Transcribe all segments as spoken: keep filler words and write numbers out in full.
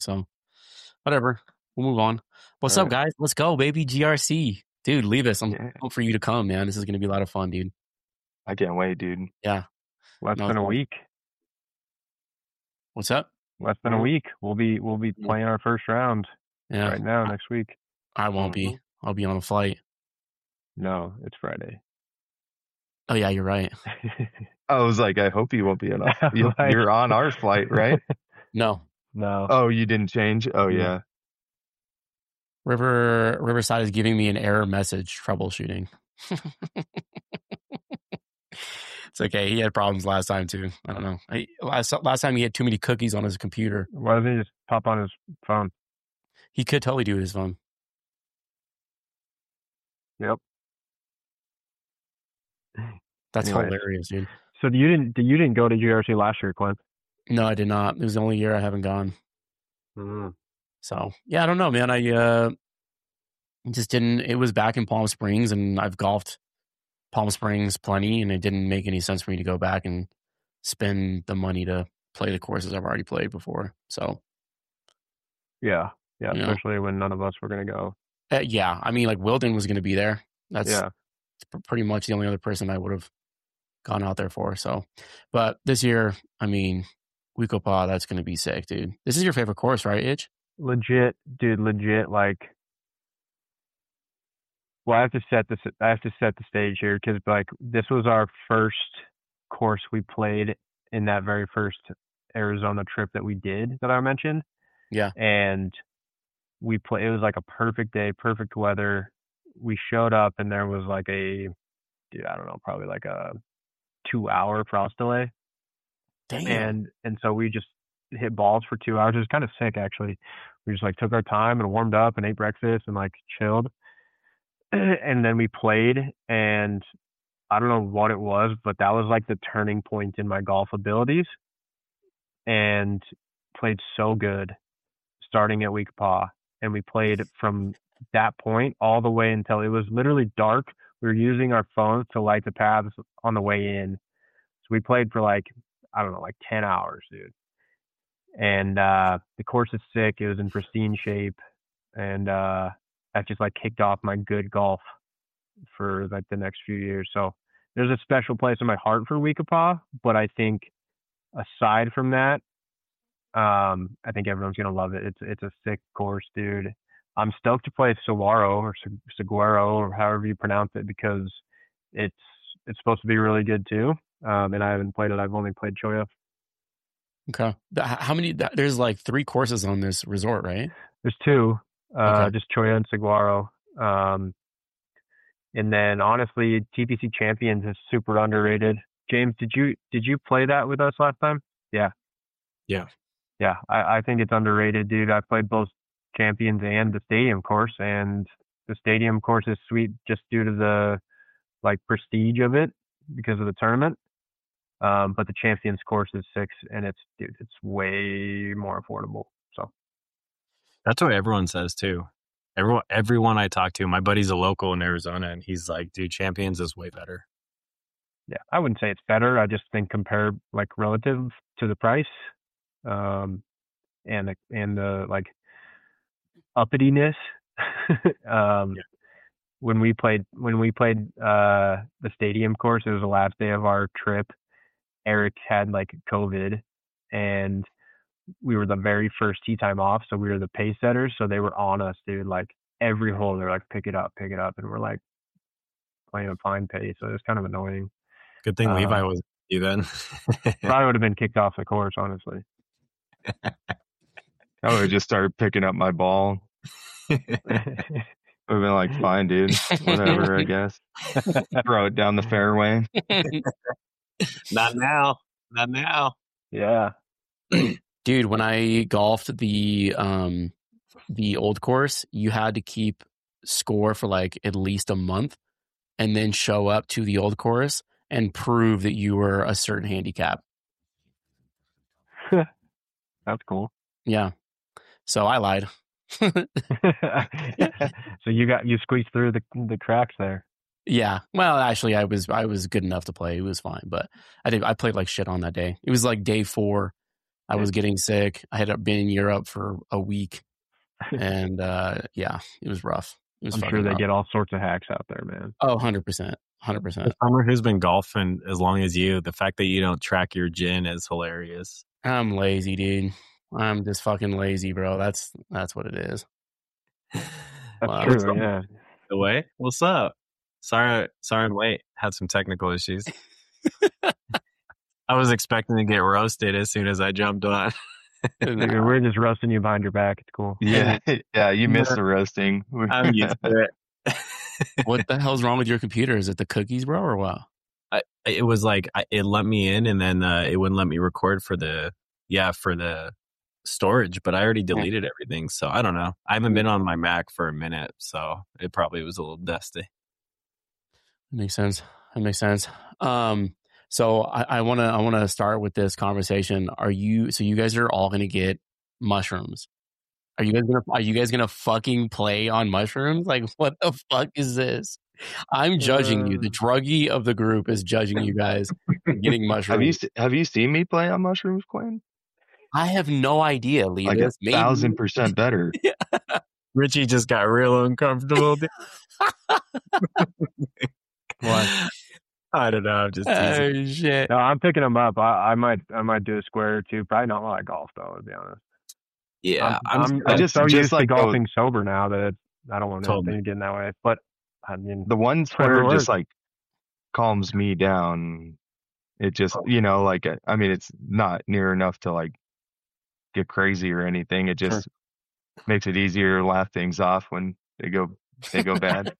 So whatever. We'll move on. What's All up, right. guys? Let's go, baby. G R C. Dude, leave us. I'm Yeah. pumped for you to come, man. This is going to be a lot of fun, dude. I can't wait, dude. Yeah. Less No, than a it's- week. What's up? Less than a week. We'll be we'll be Yeah. playing our first round Yeah. right now next week. I won't be. I'll be on a flight. No, it's Friday. Oh, yeah, you're right. I was like, I hope you won't be enough. You, Like- You're on our flight, right? No. No. Oh, you didn't change? Oh, Yeah. yeah. River Riverside is giving me an error message troubleshooting. It's okay. He had problems last time too. I don't know. I, last last time he had too many cookies on his computer. Why doesn't he just pop on his phone? He could totally do his phone. Yep. That's Anyways. hilarious, dude. So you didn't you didn't go to G R C last year, Clint? No, I did not. It was the only year I haven't gone. Mm. So yeah, I don't know, man. I uh, just didn't. It was back in Palm Springs, and I've golfed Palm Springs plenty, and it didn't make any sense for me to go back and spend the money to play the courses I've already played before. So Yeah. Yeah. Yeah. Especially when none of us were gonna go. uh, yeah, I mean, like Wilden was going to be there. That's Yeah. pr- pretty much the only other person I would have gone out there for. So, but this year, I mean, Weekopah, that's going to be sick, dude. This is your favorite course, right, Itch? Legit, dude, legit, like, well, I have to set this, I have to set the stage here because, like, this was our first course we played in that very first Arizona trip that we did that I mentioned. Yeah. And we play, it was like a perfect day, perfect weather. We showed up and there was like a, dude, I don't know, probably like a two hour frost delay. Damn. And and so we just hit balls for two hours. It was kind of sick, actually. We just like took our time and warmed up and ate breakfast and like chilled. And then we played, and I don't know what it was, but that was like the turning point in my golf abilities. And played so good starting at Weekopah. And we played from that point all the way until it was literally dark. We were using our phones to light the paths on the way in. So we played for like, I don't know, like ten hours, dude. And uh, the course is sick. It was in pristine shape. And uh, that just like kicked off my good golf for like the next few years. So there's a special place in my heart for Weekopah. But I think aside from that, um, I think everyone's going to love it. It's it's a sick course, dude. I'm stoked to play Saguaro or Saguaro or however you pronounce it because it's it's supposed to be really good too. Um, and I haven't played it. I've only played Cholla. Okay. Th- How many? th- There's like three courses on this resort, right? There's two, uh, Okay. just Cholla and Saguaro. Um, and then honestly, T P C Champions is super underrated. James, did you did you play that with us last time? Yeah. Yeah. Yeah, I, I think it's underrated, dude. I played both Champions and the Stadium course, and the Stadium course is sweet just due to the like prestige of it because of the tournament. Um, but the Champions course is six, and it's dude, it's way more affordable. So That's what everyone says too. Everyone, everyone I talk to, my buddy's a local in Arizona, and he's like, "Dude, Champions is way better." yeah, I wouldn't say it's better. I just think compared like relative to the price, um, and the and the like uppityness. um, Yeah. When we played when we played uh the Stadium course, it was the last day of our trip. Eric had like COVID, and we were the very first tee time off, so we were the pace setters. So they were on us, dude. Like every hole, they're like, "Pick it up, pick it up," and we're like playing a fine pace. So it was kind of annoying. Good thing Uh, Levi was you then. Probably would have been kicked off the course, honestly. I would have just started picking up my ball. Would have been like, fine, dude. Whatever, I guess. Throw it down the fairway. Not now. Not now. Yeah. Dude, when I golfed the um the old course, you had to keep score for like at least a month and then show up to the old course and prove that you were a certain handicap. That's cool. Yeah. So I lied. So you got you squeezed through the the cracks there. Yeah. Well, actually I was I was good enough to play. It was fine, but I think I played like shit on that day. It was like day four. I was getting sick. I had been in Europe for a week, and uh, yeah, it was rough. It was I'm fucking sure they rough. get all sorts of hacks out there, man. Oh, one hundred percent. one hundred percent. Summer, who's been golfing as long as you, the fact that you don't track your gin is hilarious. I'm lazy, dude. I'm just fucking lazy, bro. That's that's what it is. That's Wow. true, yeah. The way, what's up? Sorry, sorry, and wait. Had some technical issues. I was expecting to get roasted as soon as I jumped on. Dude, we're just roasting you behind your back. It's cool. Yeah, yeah, you missed the roasting. I'm used to it. What the hell's wrong with your computer? Is it the cookies, bro, or what? I, it was like I, it let me in, and then uh, it wouldn't let me record for the yeah for the storage. But I already deleted everything, so I don't know. I haven't been on my Mac for a minute, so it probably was a little dusty. Makes sense. That makes sense. Um, so I want to I want to start with this conversation. Are you? So you guys are all going to get mushrooms. Are you guys gonna? Are you guys gonna fucking play on mushrooms? Like, what the fuck is this? I'm judging you. The druggie of the group is judging you guys for getting mushrooms. Have you se- have you seen me play on mushrooms, Quinn? I have no idea, Lee. Like a thousand percent better. Richie just got real uncomfortable. What? I don't know. I'm just teasing. Oh shit! No, I'm picking them up. I, I might I might do a square or two. Probably not like golf though, to be honest. Yeah, I'm, I'm, I I'm just- so just used like to those- golfing sober now that I don't want Totally. anything to get in that way. But I mean, The one Whatever square works. just like calms me down. It just, you know, like, uh, I mean, it's not near enough to like get crazy or anything. It just makes it easier to laugh things off when they go, they go bad.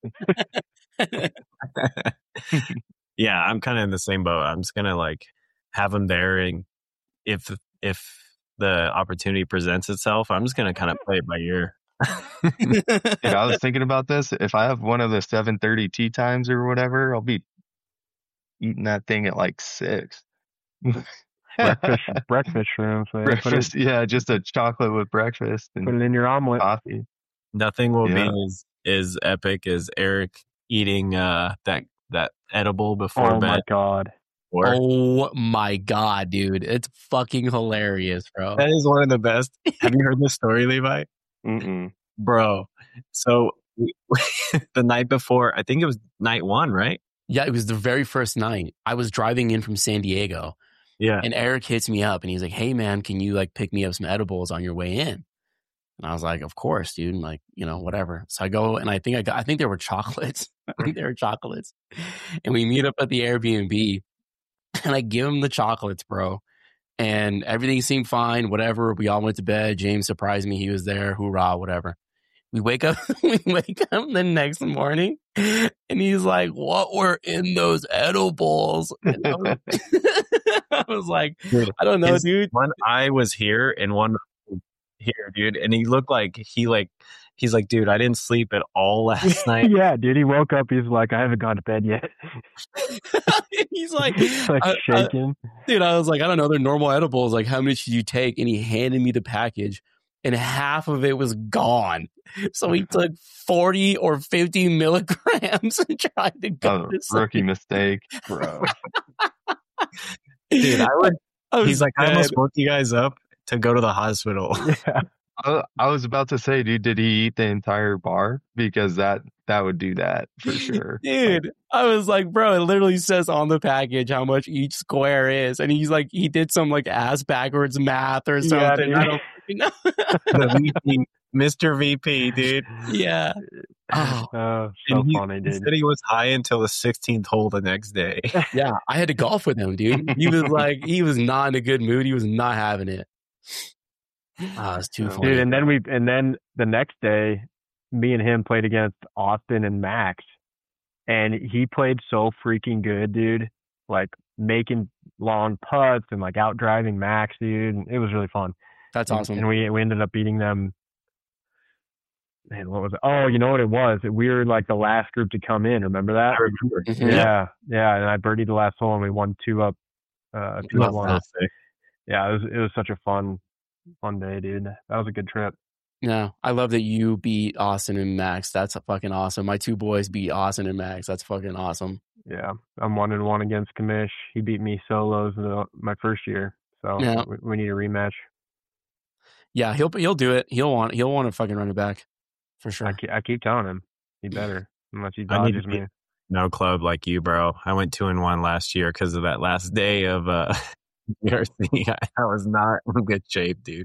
Yeah, I'm kind of in the same boat. I'm just gonna like have them there, and if if the opportunity presents itself, I'm just gonna kind of play it by ear. Dude, I was thinking about this. If I have one of the seven thirty tea times or whatever, I'll be eating that thing at like six. breakfast breakfast shrooms, man. Put it, breakfast, yeah, just a chocolate with breakfast put and it in your omelet. coffee. Nothing will Yeah. be as, as epic as Eric eating uh, that that edible before Oh bed. my god. Or- Oh my god, dude! It's fucking hilarious, bro. That is one of the best. Have you heard this story, Levi? Mm-mm. Bro, so we, the night before, I think it was night one, right? Yeah, it was the very first night. I was driving in from San Diego, Yeah. and Eric hits me up, and he's like, "Hey, man, can you like pick me up some edibles on your way in?" And I was like, "Of course, dude." And like, you know, whatever. So I go, and I think I got, I think there were chocolates. I think there were chocolates, and we meet up at the Airbnb, and I give him the chocolates, bro. And everything seemed fine. Whatever. We all went to bed. James surprised me. He was there. Hoorah! Whatever. We wake up. We wake up the next morning, and he's like, "What were in those edibles?" And I was, I was like, Dude, "I don't know, his- dude." One eye was here and one was here, dude. And he looked like he like he's like, dude, I didn't sleep at all last night. Yeah, dude. He woke up. He's like, I haven't gone to bed yet. He's like, like I- I- shaking. dude, I was like, I don't know, they're normal edibles. Like, how many should you take? And he handed me the package, and half of it was gone. So he took forty or fifty milligrams and tried to go Oh, to sleep. rookie mistake, bro. Dude, I would I was he's like, I dead. almost woke you guys up to go to the hospital. Yeah. I, I was about to say, dude, did he eat the entire bar? Because that that would do that for sure. Dude, I was like, bro, it literally says on the package how much each square is. And he's like, he did some like ass backwards math or Yeah, something. dude. I don't fucking know. The V P, Mister V P, dude. Yeah. Oh, Oh, so And he, funny, he dude. said he was high until the sixteenth hole the next day. yeah. I had to golf with him, dude. He was like, he was not in a good mood. He was not having it. Ah, it's too Dude, funny. Dude, and then we and then the next day, me and him played against Austin and Max, and he played so freaking good, dude. Like making long putts and like out driving Max, dude. It was really fun. That's And- awesome. And we we ended up beating them. Man, what was it? Oh, you know what it was? We were like the last group to come in. Remember that? I remember. Mhm. Yeah, yeah. And I birdied the last hole, and we won two up. Uh, two up That's one. so sick. Yeah, it was it was such a fun, fun day, dude. That was a good trip. Yeah, I love that you beat Austin and Max. That's fucking awesome. My two boys beat Austin and Max. That's fucking awesome. Yeah, I'm one and one against Kamish. He beat me solos in the, my first year. So Yeah. we, we need a rematch. Yeah, he'll he'll do it. He'll want he'll want to fucking run it back for I sure. keep, I keep telling him he better unless he I need dodges to be- me. No club like you, bro. I went two and one last year because of that last day of uh G R C. I was not in good shape, dude.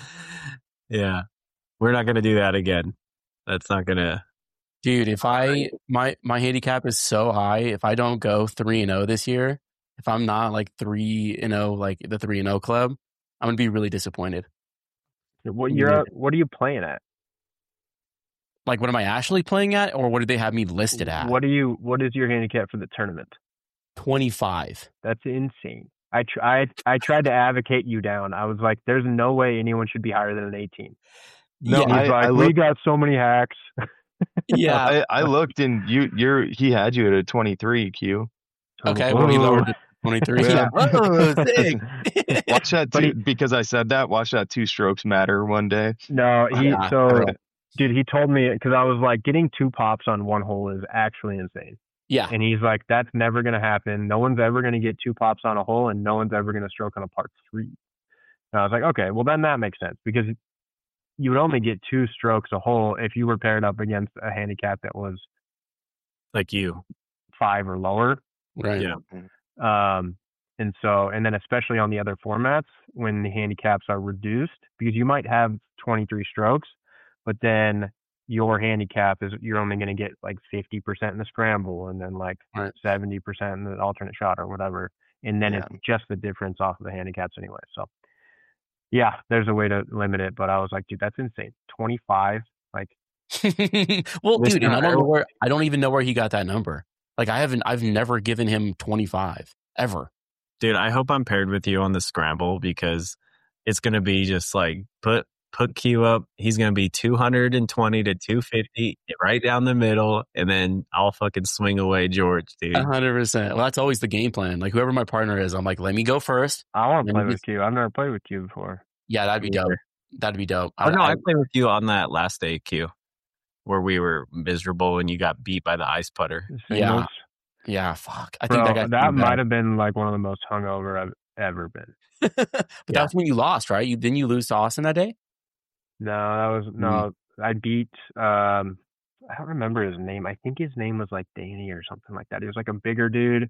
Yeah. We're not gonna do that again. That's not gonna Dude, if I my my handicap is so high, if I don't go three and zero this year, if I'm not like three and zero, like the three and zero club, I'm gonna be really disappointed. What you're Yeah. at, what are you playing at? Like, what am I actually playing at, or what did they have me listed at? What do you what is your handicap for the tournament? twenty-five. That's insane. I tried I tried to advocate you down. I was like, there's no way anyone should be higher than an eighteen. No, yeah, He's I- like, I we looked- got so many hacks. yeah. I, I looked and you you're he had you at a twenty-three Q. Okay, well, he Ooh. lowered it to twenty-three. Yeah. Yeah. Oh, sick. Watch that But two, he- because I said that. Watch that two strokes matter one day. No, he Yeah, so bro. dude, he told me because I was like, getting two pops on one hole is actually insane. Yeah. And he's like, that's never gonna happen. No one's ever gonna get two pops on a hole, and no one's ever gonna stroke on a par three. And I was like, okay, well then that makes sense because you would only get two strokes a hole if you were paired up against a handicap that was like you. five or lower. Right. Yeah. Um, and so, and then especially on the other formats when the handicaps are reduced, because you might have twenty-three strokes, but then your handicap is you're only going to get like fifty percent in the scramble and then like Right. seventy percent in the alternate shot or whatever. And then Yeah. it's just the difference off of the handicaps anyway. So yeah, there's a way to limit it, but I was like, dude, that's insane. twenty-five, like, well, This dude, and I don't know guy- where I don't even know where he got that number. Like, I haven't, I've never given him twenty-five ever. Dude, I hope I'm paired with you on the scramble because it's gonna be just like put put Q up. He's gonna be two hundred twenty to two fifty right down the middle, and then I'll fucking swing away George, dude. A hundred percent. Well, that's always the game plan. Like, whoever my partner is, I'm like, let me go first. I want to And play you with just- Q. I've never played with Q before. Yeah, that'd be Me dope. either. That'd be dope. Oh no, I, I played with you on that last day, Q, where we were miserable and you got beat by the ice putter. Yeah. Singles. yeah, fuck. I think Bro, that got that might have been like one of the most hungover I've ever been. But Yeah. that's when you lost, right? You didn't you lose to Austin that day? No, that was no. I beat. Um, I don't remember his name. I think his name was like Danny or something like that. He was like a bigger dude.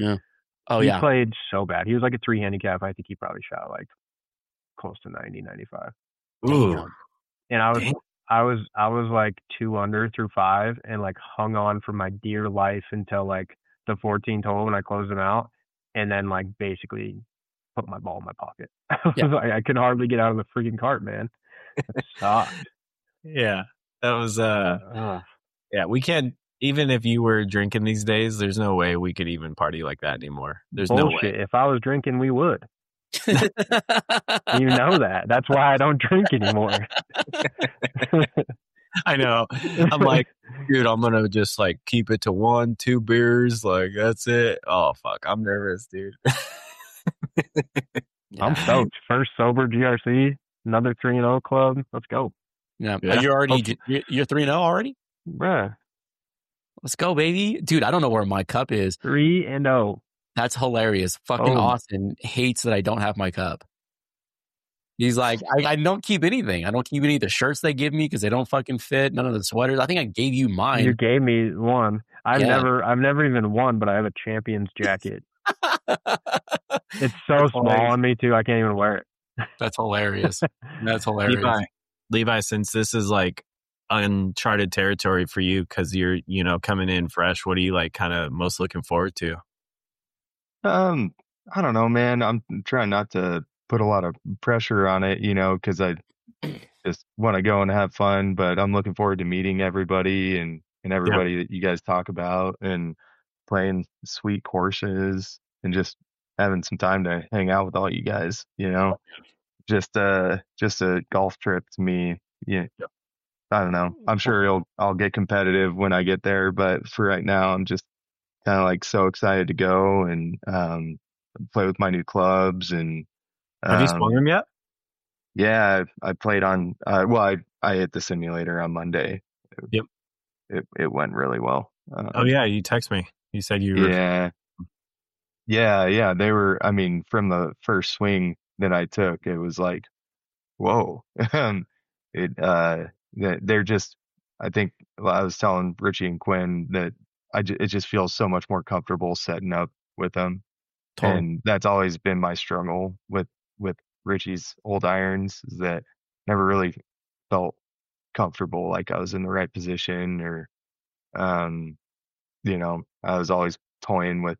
Oh he yeah. played so bad. He was like a three handicap. I think he probably shot like close to ninety, ninety-five. Ooh, Damn. And I was, Damn. I was, I was like two under through five, and like hung on for my dear life until like the fourteenth hole when I closed him out, and then like basically put my ball in my pocket. I was Yeah. like, I could hardly get out of the freaking cart, man. It sucked. yeah, that was uh, Ugh. yeah. We can't even if you were drinking these days. There's no way we could even party like that anymore. There's no Bullshit. way. If I was drinking, we would. You know that. That's why I don't drink anymore. I know. I'm like, dude, I'm gonna just like keep it to one, two beers. Like that's it. Oh fuck, I'm nervous, dude. I'm Yeah. stoked. First sober G R C, another three and zero club. Let's go, Yeah. Yeah. You're already Okay. you're- you're three and zero already. bruh. Let's go, baby, dude. I don't know where my cup is. Three and zero. That's hilarious. Fucking Oh. Austin hates that I don't have my cup. He's like, I, I don't keep anything. I don't keep any of the shirts they give me because they don't fucking fit. None of the sweaters. I think I gave you mine. You gave me one. I've Yeah. never, I've never even won, but I have a champion's jacket. It's so That's small hilarious. on me too. I can't even wear it. That's hilarious. That's hilarious. Levi, Levi, since this is like uncharted territory for you because you're, you know, coming in fresh, what are you like kind of most looking forward to? Um, I don't know, man. I'm trying not to put a lot of pressure on it, you know, because I just want to go and have fun. But I'm looking forward to meeting everybody and and everybody that you guys talk about and playing sweet courses and just having some time to hang out with all you guys. You know, just uh, just a golf trip to me. Yeah, I don't know. I'm sure it'll I'll get competitive when I get there, but for right now, I'm just kind of like so excited to go and um, play with my new clubs and. Have you um, swung them yet? Yeah, I, I played on. Uh, well, I I hit the simulator on Monday. Yep. It it went really well. Um, Oh yeah, you text me. You said you were. yeah. Yeah, yeah. They were. I mean, from the first swing, that I took, it was like, whoa. Um, it uh, that they're just. I think well, I was telling Richie and Quinn that I ju- it just feels so much more comfortable setting up with them, Totally. and that's always been my struggle with with Richie's old irons is that never really felt comfortable like I was in the right position or um you know I was always toying with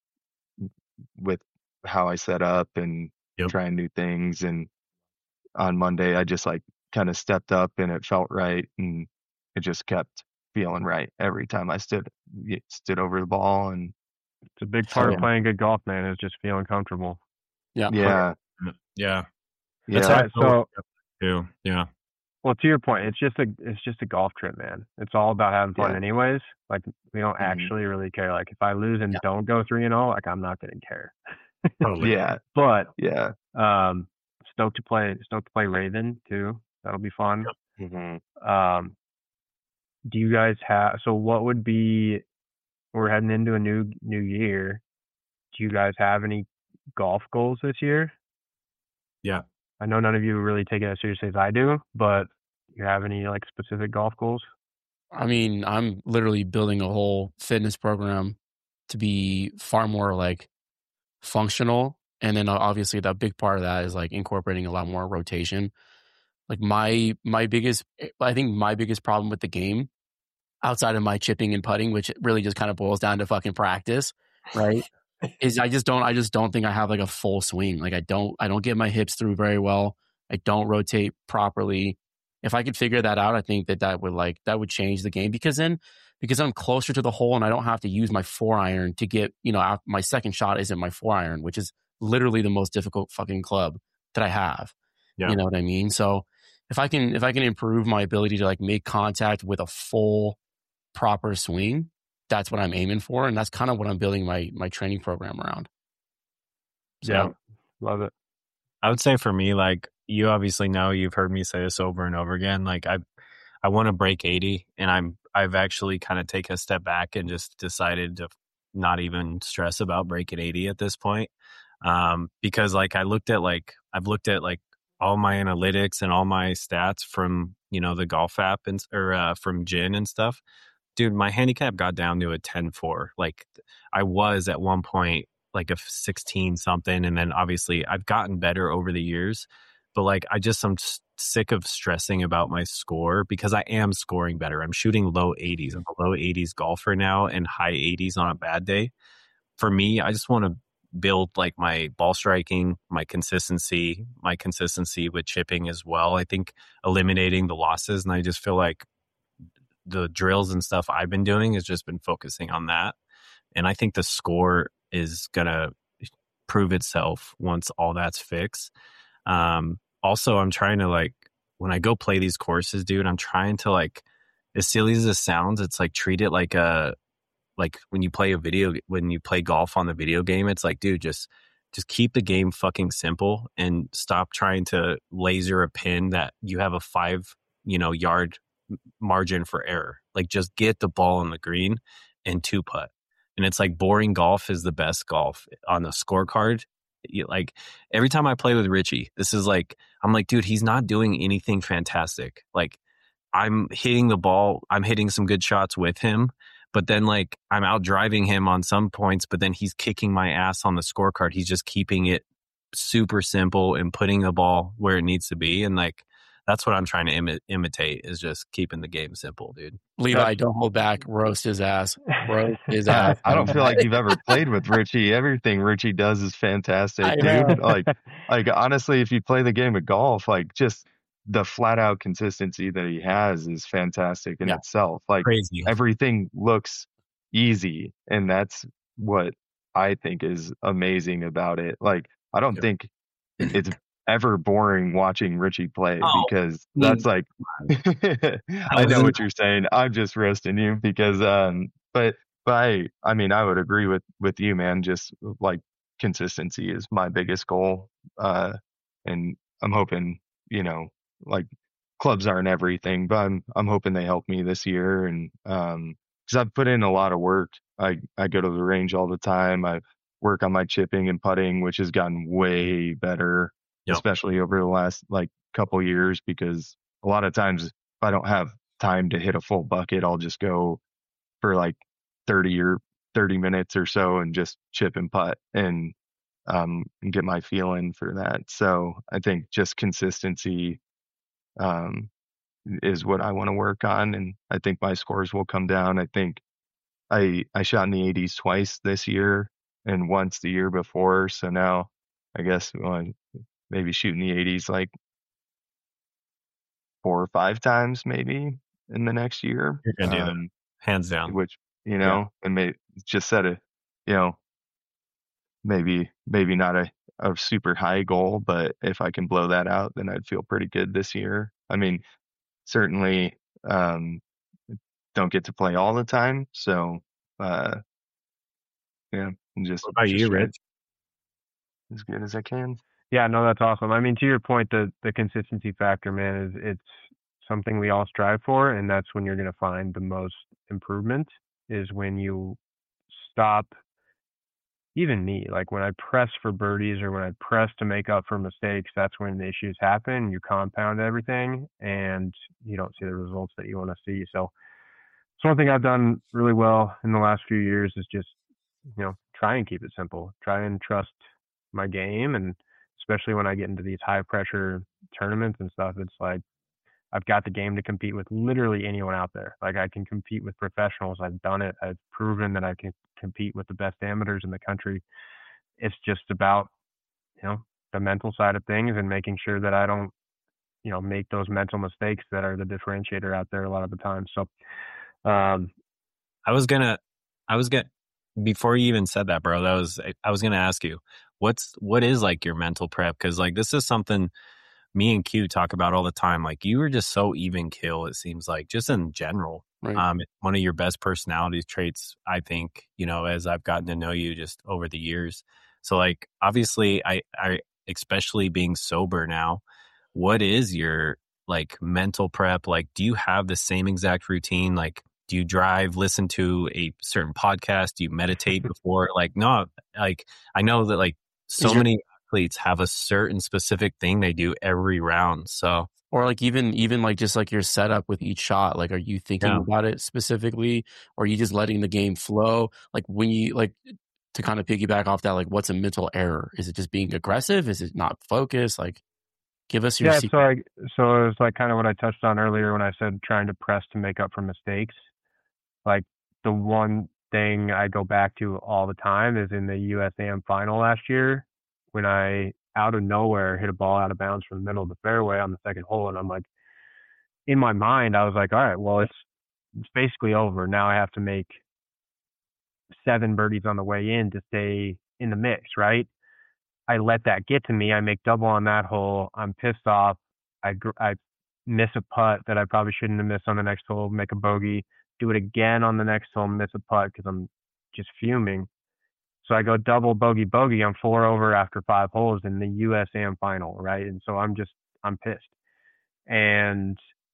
with how I set up and Yep. trying new things. And on Monday, I just like kind of stepped up and it felt right, and it just kept feeling right every time I stood y- stood over the ball. And It's a big Hell part of yeah. playing good golf, man, is just feeling comfortable. Yeah. yeah, Yeah. That's yeah, how I Alright, feel so too. Yeah. well, to your point, it's just a it's just a golf trip, man. It's all about having fun, Yeah. anyways. Like we don't Mhm. actually really care. Like if I lose and Yeah. don't go three and zero, like I'm not gonna care. Totally. yeah, But yeah. um, stoked to play stoked to play Raven too. That'll be fun. hmm Um, do you guys have? So what would be? We're heading into a new new year. Do you guys have any golf goals this year? Yeah. I know none of you really take it as seriously as I do, but you have any like specific golf goals? I mean, I'm literally building a whole fitness program to be far more like functional. And then uh, obviously the big part of that is like incorporating a lot more rotation. Like my my biggest I think my biggest problem with the game outside of my chipping and putting, which really just kind of boils down to fucking practice, right? is I just don't I just don't think I have like a full swing. Like I don't I don't get my hips through very well. I don't rotate properly. If I could figure that out, I think that that would like that would change the game because then because I'm closer to the hole and I don't have to use my four iron to get, you know, af- my second shot isn't my four iron, which is literally the most difficult fucking club that I have. Yeah. You know what I mean? So if I can if I can improve my ability to like make contact with a full proper swing, that's what I'm aiming for, and that's kind of what I'm building my my training program around. So, Yeah, love it. I would say for me, like you obviously know, you've heard me say this over and over again. Like I, I want to break eighty, and I'm I've actually kind of taken a step back and just decided to not even stress about breaking eighty at this point, um, because like I looked at like I've looked at like all my analytics and all my stats from you know the golf app and or uh, from Gin and stuff. Dude, my handicap got down to a ten four. Like I was at one point like a sixteen something. And then obviously I've gotten better over the years, but like I just am sick of stressing about my score because I am scoring better. I'm shooting low eighties. I'm a low eighties golfer now and high eighties on a bad day. For me, I just want to build like my ball striking, my consistency, my consistency with chipping as well. I think eliminating the losses. And I just feel like the drills and stuff I've been doing has just been focusing on that. And I think the score is going to prove itself once all that's fixed. Um, also, I'm trying to like, when I go play these courses, dude, I'm trying to like, as silly as it sounds, it's like treat it like a, like when you play a video, when you play golf on the video game, it's like, dude, just, just keep the game fucking simple and stop trying to laser a pin that you have a five, you know, yard margin for error. Like just get the ball on the green and two putt. And it's like boring golf is the best golf on the scorecard. You, like every time I play with Richie, this is like, I'm like, dude, he's not doing anything fantastic. Like I'm hitting the ball. I'm hitting some good shots with him, but then like I'm out driving him on some points, but then he's kicking my ass on the scorecard. He's just keeping it super simple and putting the ball where it needs to be. And like, that's what I'm trying to imi- imitate is just keeping the game simple, dude. Levi, don't hold back. Roast his ass. Roast his ass. I don't feel like you've ever played with Richie. Everything Richie does is fantastic, I know. dude. Like, like honestly, if you play the game of golf, like just the flat out consistency that he has is fantastic in Yeah. itself. Like Crazy. everything looks easy, and that's what I think is amazing about it. Like I don't Yep. think it's ever boring watching Richie play Oh, because I mean, that's like I know what you're saying. I'm just roasting you because um but but I I mean I would agree with with you, man. Just like consistency is my biggest goal. Uh and I'm hoping, you know, like clubs aren't everything, but I'm I'm hoping they help me this year. And um because I've put in a lot of work. I I go to the range all the time. I work on my chipping and putting, which has gotten way better Yep. especially over the last like couple years, because a lot of times if I don't have time to hit a full bucket, I'll just go for like thirty or thirty minutes or so and just chip and putt and um and get my feel in for that. So I think just consistency um is what I want to work on, and I think my scores will come down. I think I I shot in the eighties twice this year and once the year before, so now I guess well, maybe shooting the eighties like four or five times maybe in the next year. You're gonna do that, Um, hands down. which you Yeah. know, and may just set a you know maybe maybe not a a super high goal, but if I can blow that out, then I'd feel pretty good this year. I mean, certainly um, don't get to play all the time, so uh, yeah, and just What about just you, try Rich? as good as I can. Yeah, no, that's awesome. I mean, to your point, the the consistency factor, man, is it's something we all strive for, and that's when you're going to find the most improvement. Is when you stop. Even me, like when I press for birdies or when I press to make up for mistakes, that's when the issues happen. You compound everything, and you don't see the results that you want to see. So, it's one thing I've done really well in the last few years is just, you know, try and keep it simple. Try and trust my game, and especially when I get into these high pressure tournaments and stuff, it's like I've got the game to compete with literally anyone out there. Like I can compete with professionals. I've done it. I've proven that I can compete with the best amateurs in the country. It's just about, you know, the mental side of things and making sure that I don't, you know, make those mental mistakes that are the differentiator out there a lot of the time. So, um, I was gonna, I was gonna, before you even said that, bro, that was, I was gonna ask you, what's, what is like your mental prep? Cause like this is something me and Q talk about all the time. Like you were just so even kill, it seems like, just in general. Right. Um, one of your best personality traits, I think, you know, as I've gotten to know you just over the years. So like, obviously I, I, especially being sober now, what is your like mental prep? Like, do you have the same exact routine? Like, do you drive, listen to a certain podcast? Do you meditate before? Like, no, like I know that like so Is your- many athletes have a certain specific thing they do every round. So, Or like even even like just like your setup with each shot, like are you thinking Yeah. about it specifically, or are you just letting the game flow? Like when you like to kind of piggyback off that, like what's a mental error? Is it just being aggressive? Is it not focused? Like give us your yeah, secret. so I, so it was like kind of what I touched on earlier when I said trying to press to make up for mistakes. Like the one thing I go back to all the time is in the U S A M final last year when I out of nowhere hit a ball out of bounds from the middle of the fairway on the second hole, and I'm like, in my mind, I was like, all right, well, it's it's basically over. Now I have to make seven birdies on the way in to stay in the mix, right? I let that get to me. I make double on that hole. I'm pissed off. I I miss a putt that I probably shouldn't have missed on the next hole. Make a bogey. Do it again on the next hole. Miss a putt because I'm just fuming. So I go double bogey bogey. I'm four over after five holes in the U S A M final, right? And so I'm just I'm pissed. And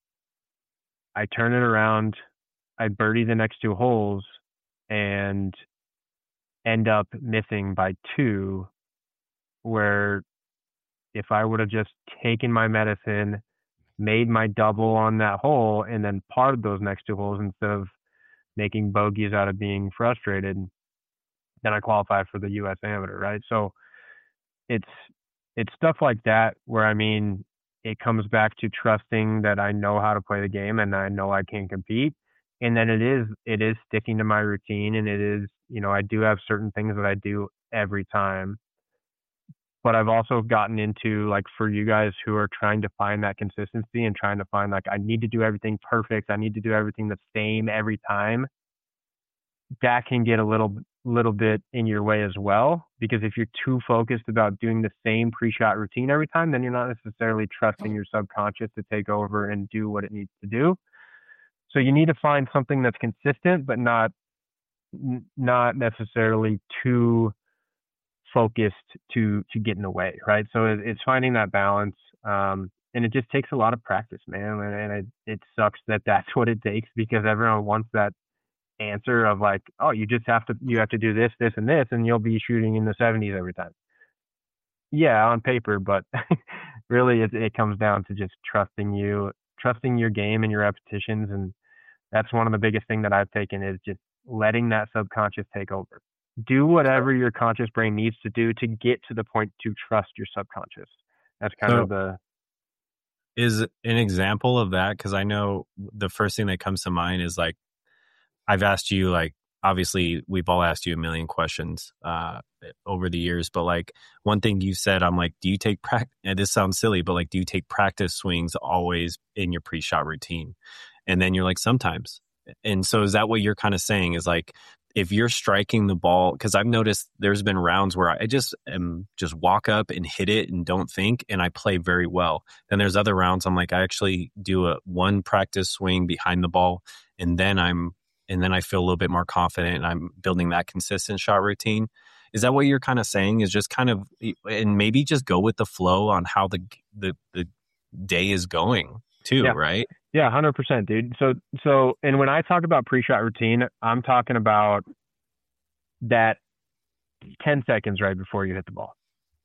I turn it around. I birdie the next two holes and end up missing by two, where if I would have just taken my medicine, made my double on that hole, and then parred those next two holes instead of making bogeys out of being frustrated, then I qualify for the U S Amateur, right? So it's it's stuff like that where, I mean, it comes back to trusting that I know how to play the game and I know I can compete. And then it is it is sticking to my routine, and it is, you know, I do have certain things that I do every time. But I've also gotten into, like, for you guys who are trying to find that consistency and trying to find, like, I need to do everything perfect. I need to do everything the same every time. That can get a little little bit in your way as well, because if you're too focused about doing the same pre-shot routine every time, then you're not necessarily trusting your subconscious to take over and do what it needs to do. So you need to find something that's consistent, but not not necessarily too focused to to get in the way, right? So it, it's finding that balance, um, and it just takes a lot of practice, man. And, and it, it sucks that that's what it takes, because everyone wants that answer of like, oh, you just have to you have to do this, this, and this, and you'll be shooting in the seventies every time. yeah, on paper, but really it, it comes down to just trusting you, trusting your game and your repetitions. And that's one of the biggest thing that I've taken is just letting that subconscious take over. Do whatever your conscious brain needs to do to get to the point to trust your subconscious. That's kind So- of the, Is an example of that, because I know the first thing that comes to mind is like, I've asked you, like, obviously we've all asked you a million questions uh, over the years, but like one thing you said, I'm like, do you take practice? And this sounds silly, but like, do you take practice swings always in your pre-shot routine? And then you're like, sometimes. And so is that what you're kind of saying is like, if you're striking the ball, because I've noticed there's been rounds where I just am just walk up and hit it and don't think, and I play very well. Then there's other rounds I'm like, I actually do a one practice swing behind the ball, and then I'm and then I feel a little bit more confident, and I'm building that consistent shot routine. Is that what you're kind of saying? Is just kind of, and maybe just go with the flow on how the the the day is going too, Yeah. right? yeah, one hundred percent, dude. So, so, and when I talk about pre-shot routine, I'm talking about that ten seconds right before you hit the ball.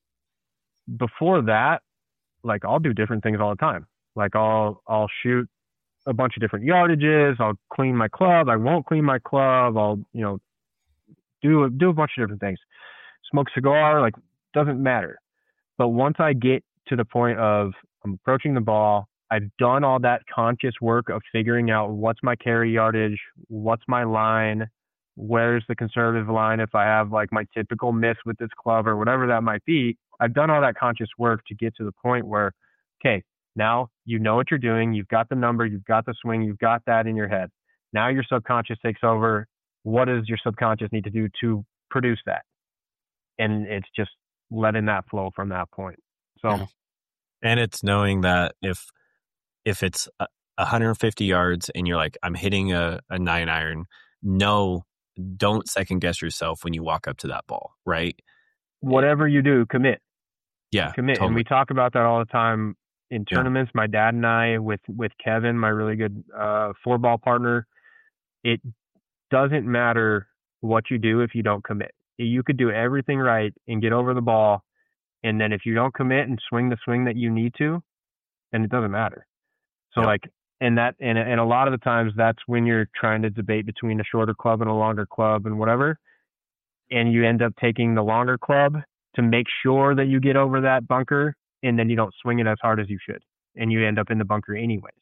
Before that, like I'll do different things all the time. Like I'll, I'll shoot a bunch of different yardages. I'll clean my club. I won't clean my club. I'll, you know, do, do a bunch of different things. Smoke a cigar, like doesn't matter. But once I get to the point of I'm approaching the ball, I've done all that conscious work of figuring out what's my carry yardage, what's my line, where's the conservative line if I have like my typical miss with this club or whatever that might be. I've done all that conscious work to get to the point where, okay, now you know what you're doing. You've got the number, you've got the swing, you've got that in your head. Now your subconscious takes over. What does your subconscious need to do to produce that? And it's just letting that flow from that point. So, Yeah. And it's knowing that if if it's a, one hundred fifty yards and you're like, I'm hitting a, a nine iron, no, don't second guess yourself when you walk up to that ball, right? whatever you do, commit. Yeah, commit. totally. And we talk about that all the time in Yeah. tournaments. My dad and I, with with Kevin, my really good uh, four ball partner, it doesn't matter what you do if you don't commit. You could do everything right and get over the ball, and then if you don't commit and swing the swing that you need to, then it doesn't matter. So Yep. like, and that, and and a lot of the times that's when you're trying to debate between a shorter club and a longer club and whatever, and you end up taking the longer club to make sure that you get over that bunker, and then you don't swing it as hard as you should, and you end up in the bunker anyways.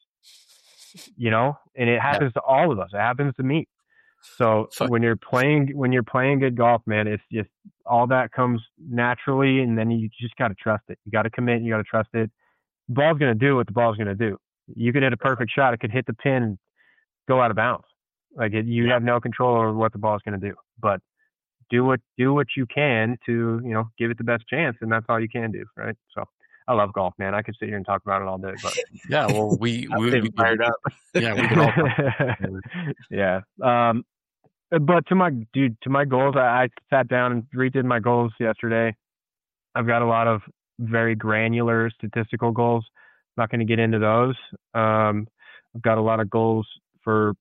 You know, and it happens to all of us. It happens to me. So Fuck. when you're playing, when you're playing good golf, man, it's just all that comes naturally, and then you just got to trust it. You got to commit. You got to trust it. The ball's gonna do what the ball's gonna do. You could hit a perfect shot. It could hit the pin and go out of bounds. Like it, you have no control over what the ball's gonna do. But do what do what you can to, you know, give it the best chance, and that's all you can do, right? So I love golf, man. I could sit here and talk about it all day, but Yeah, well, we I'm we, getting we fired up. yeah we could all yeah. Um, but to my dude, to my goals, I, I sat down and redid my goals yesterday. I've got a lot of very granular statistical goals. I'm not going to get into those. Um, I've got a lot of goals for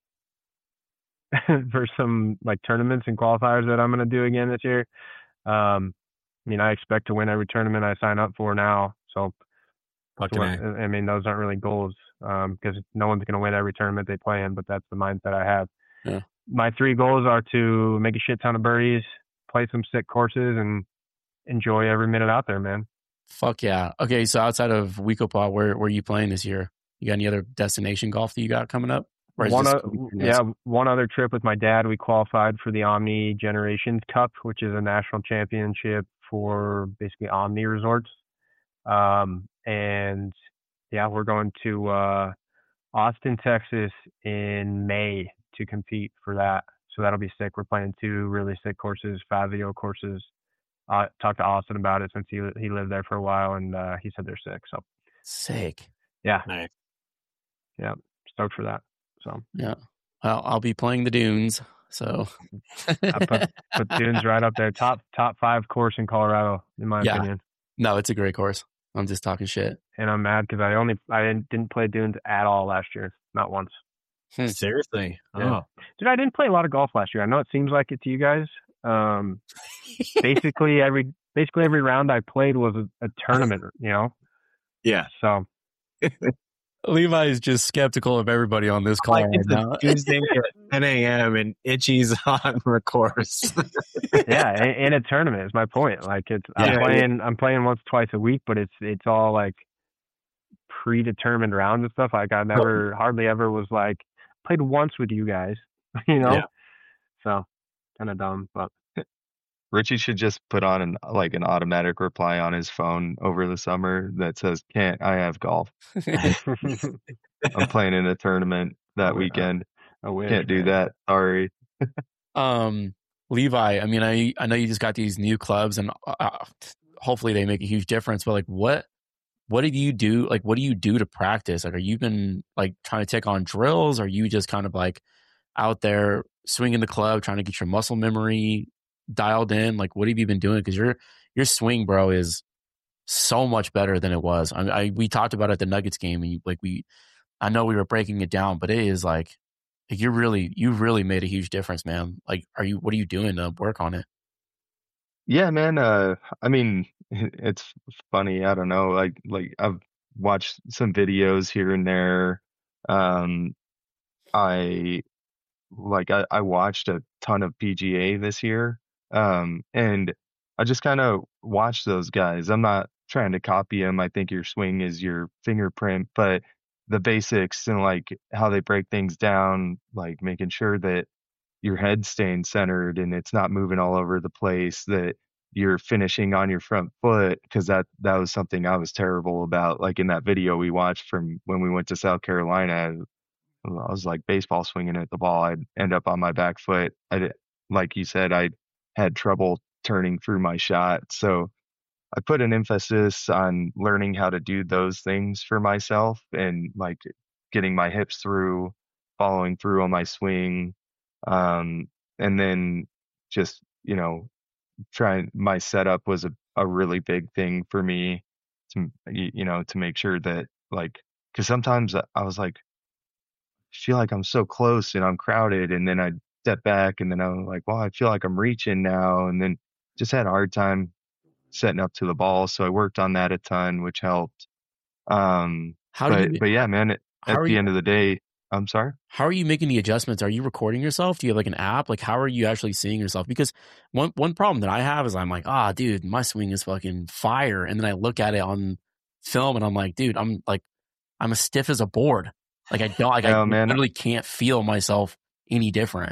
for some like tournaments and qualifiers that I'm going to do again this year. Um, I mean, I expect to win every tournament I sign up for now. So, Fucking A. I mean, those aren't really goals because um, no one's going to win every tournament they play in, but that's the mindset I have. Yeah. My three goals are to make a shit ton of birdies, play some sick courses, and enjoy every minute out there, man. Fuck yeah. Okay, so outside of Weekopah, where where are you playing this year? You got any other destination golf that you got coming up? Or is One, this- o- yeah, one other trip with my dad. We qualified for the Omni Generations Cup, which is a national championship for basically Omni resorts. Um, and yeah, we're going to uh, Austin, Texas in May to compete for that. So that'll be sick. We're playing two really sick courses, Fazio courses. I uh, talked to Austin about it since he he lived there for a while, and uh, he said they're sick. So Sick. yeah, Nice. yeah, stoked for that. So Yeah. Well, I'll be playing the dunes. So I put put Dunes right up there, top top five course in Colorado, in my Yeah. opinion. no, it's a great course. I'm just talking shit. And I'm mad because I only I didn't, didn't play Dunes at all last year, not once. Hmm. Seriously. Yeah. Oh, Dude, I didn't play a lot of golf last year. I know it seems like it to you guys, Um, basically every basically every round I played was a, a tournament, you know. Yeah. So Levi is just skeptical of everybody on this call Like right it's now. a Tuesday at ten a.m. and Itchy's on the course. yeah, in, in a tournament is my point. Like it's I'm Yeah, playing I'm playing once twice a week, but it's it's all like predetermined rounds and stuff. Like I never hardly ever was like played once with you guys, you know. Yeah. So kind of dumb, but Richie should just put on an like an automatic reply on his phone over the summer that says, "Can't I have golf? I'm playing in a tournament that weekend. I wish, Can't do man. that. Sorry." Um, Levi, I mean, I I know you just got these new clubs, and uh, hopefully they make a huge difference. But like, what what do you do? Like, what do you do to practice? Like, are you been like trying to take on drills? Are you just kind of like out there swinging the club, trying to get your muscle memory dialed in? Like, what have you been doing? Because your your swing, bro, is so much better than it was. I, I we talked about it at the Nuggets game, and you, like we, I know we were breaking it down, but it is like. Like you're really, you really made a huge difference, man. Like, are you, what are you doing to work on it? Yeah, man. Uh, I mean, it's funny. I don't know. Like, like I've watched some videos here and there. Um, I like I, I watched a ton of P G A this year. Um, and I just kind of watched those guys. I'm not trying to copy them. I think your swing is your fingerprint, but the basics and like how they break things down, like making sure that your head's staying centered and it's not moving all over the place, that you're finishing on your front foot, because that that was something I was terrible about. Like in that video we watched from when we went to South Carolina, I was like baseball swinging at the ball, I'd end up on my back foot. I did, like you said, I had trouble turning through my shot. So I put an emphasis on learning how to do those things for myself and like getting my hips through, following through on my swing. Um, and then just, you know, trying my setup was a, a really big thing for me to, you know, to make sure that like, cause sometimes I was like, feel like I'm so close and I'm crowded. And then I'd step back and then I'm like, well, I feel like I'm reaching now. And then just had a hard time setting up to the ball. So I worked on that a ton, which helped. Um, How but, do you, but yeah, man, at, at the you, end of the day, I'm sorry. How are you making the adjustments? Are you recording yourself? Do you have like an app? Like, how are you actually seeing yourself? Because one, one problem that I have is I'm like, ah, oh, dude, my swing is fucking fire. And then I look at it on film and I'm like, dude, I'm like, I'm as stiff as a board. Like I don't, like oh, I man. literally can't feel myself any different.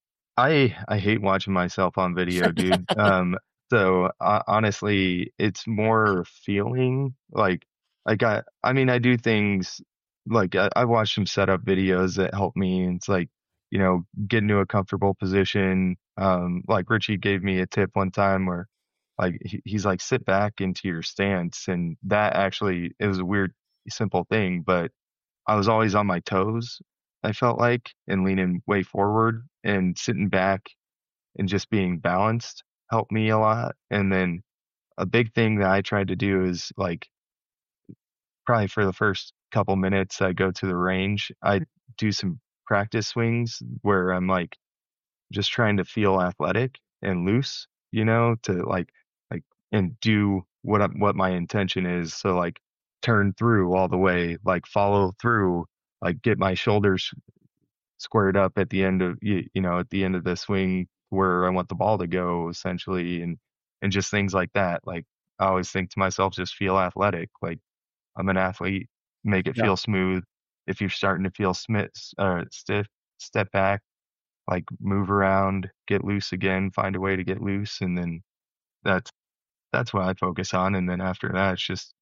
I, I hate watching myself on video, dude. um, So uh, honestly, it's more feeling like I got, I mean, I do things like I, I watch some setup videos that help me. And it's like, you know, get into a comfortable position. Um, like Richie gave me a tip one time where like, he, he's like, sit back into your stance. And that actually, it was a weird, simple thing, but I was always on my toes, I felt like, and leaning way forward and sitting back and just being balanced helped me a lot. And then a big thing that I tried to do is like probably for the first couple minutes I go to the range, I do some practice swings where I'm like just trying to feel athletic and loose, you know, to like like and do what I, what my intention is. So like turn through all the way, like follow through, like get my shoulders squared up at the end of you, you know, at the end of the swing where I want the ball to go essentially, and and just things like that. Like I always think to myself, just feel athletic. Like I'm an athlete, make it Yeah. feel smooth. If you're starting to feel sm- uh, stiff, step back, like move around, get loose again, find a way to get loose. And then that's, that's what I focus on. And then after that, it's just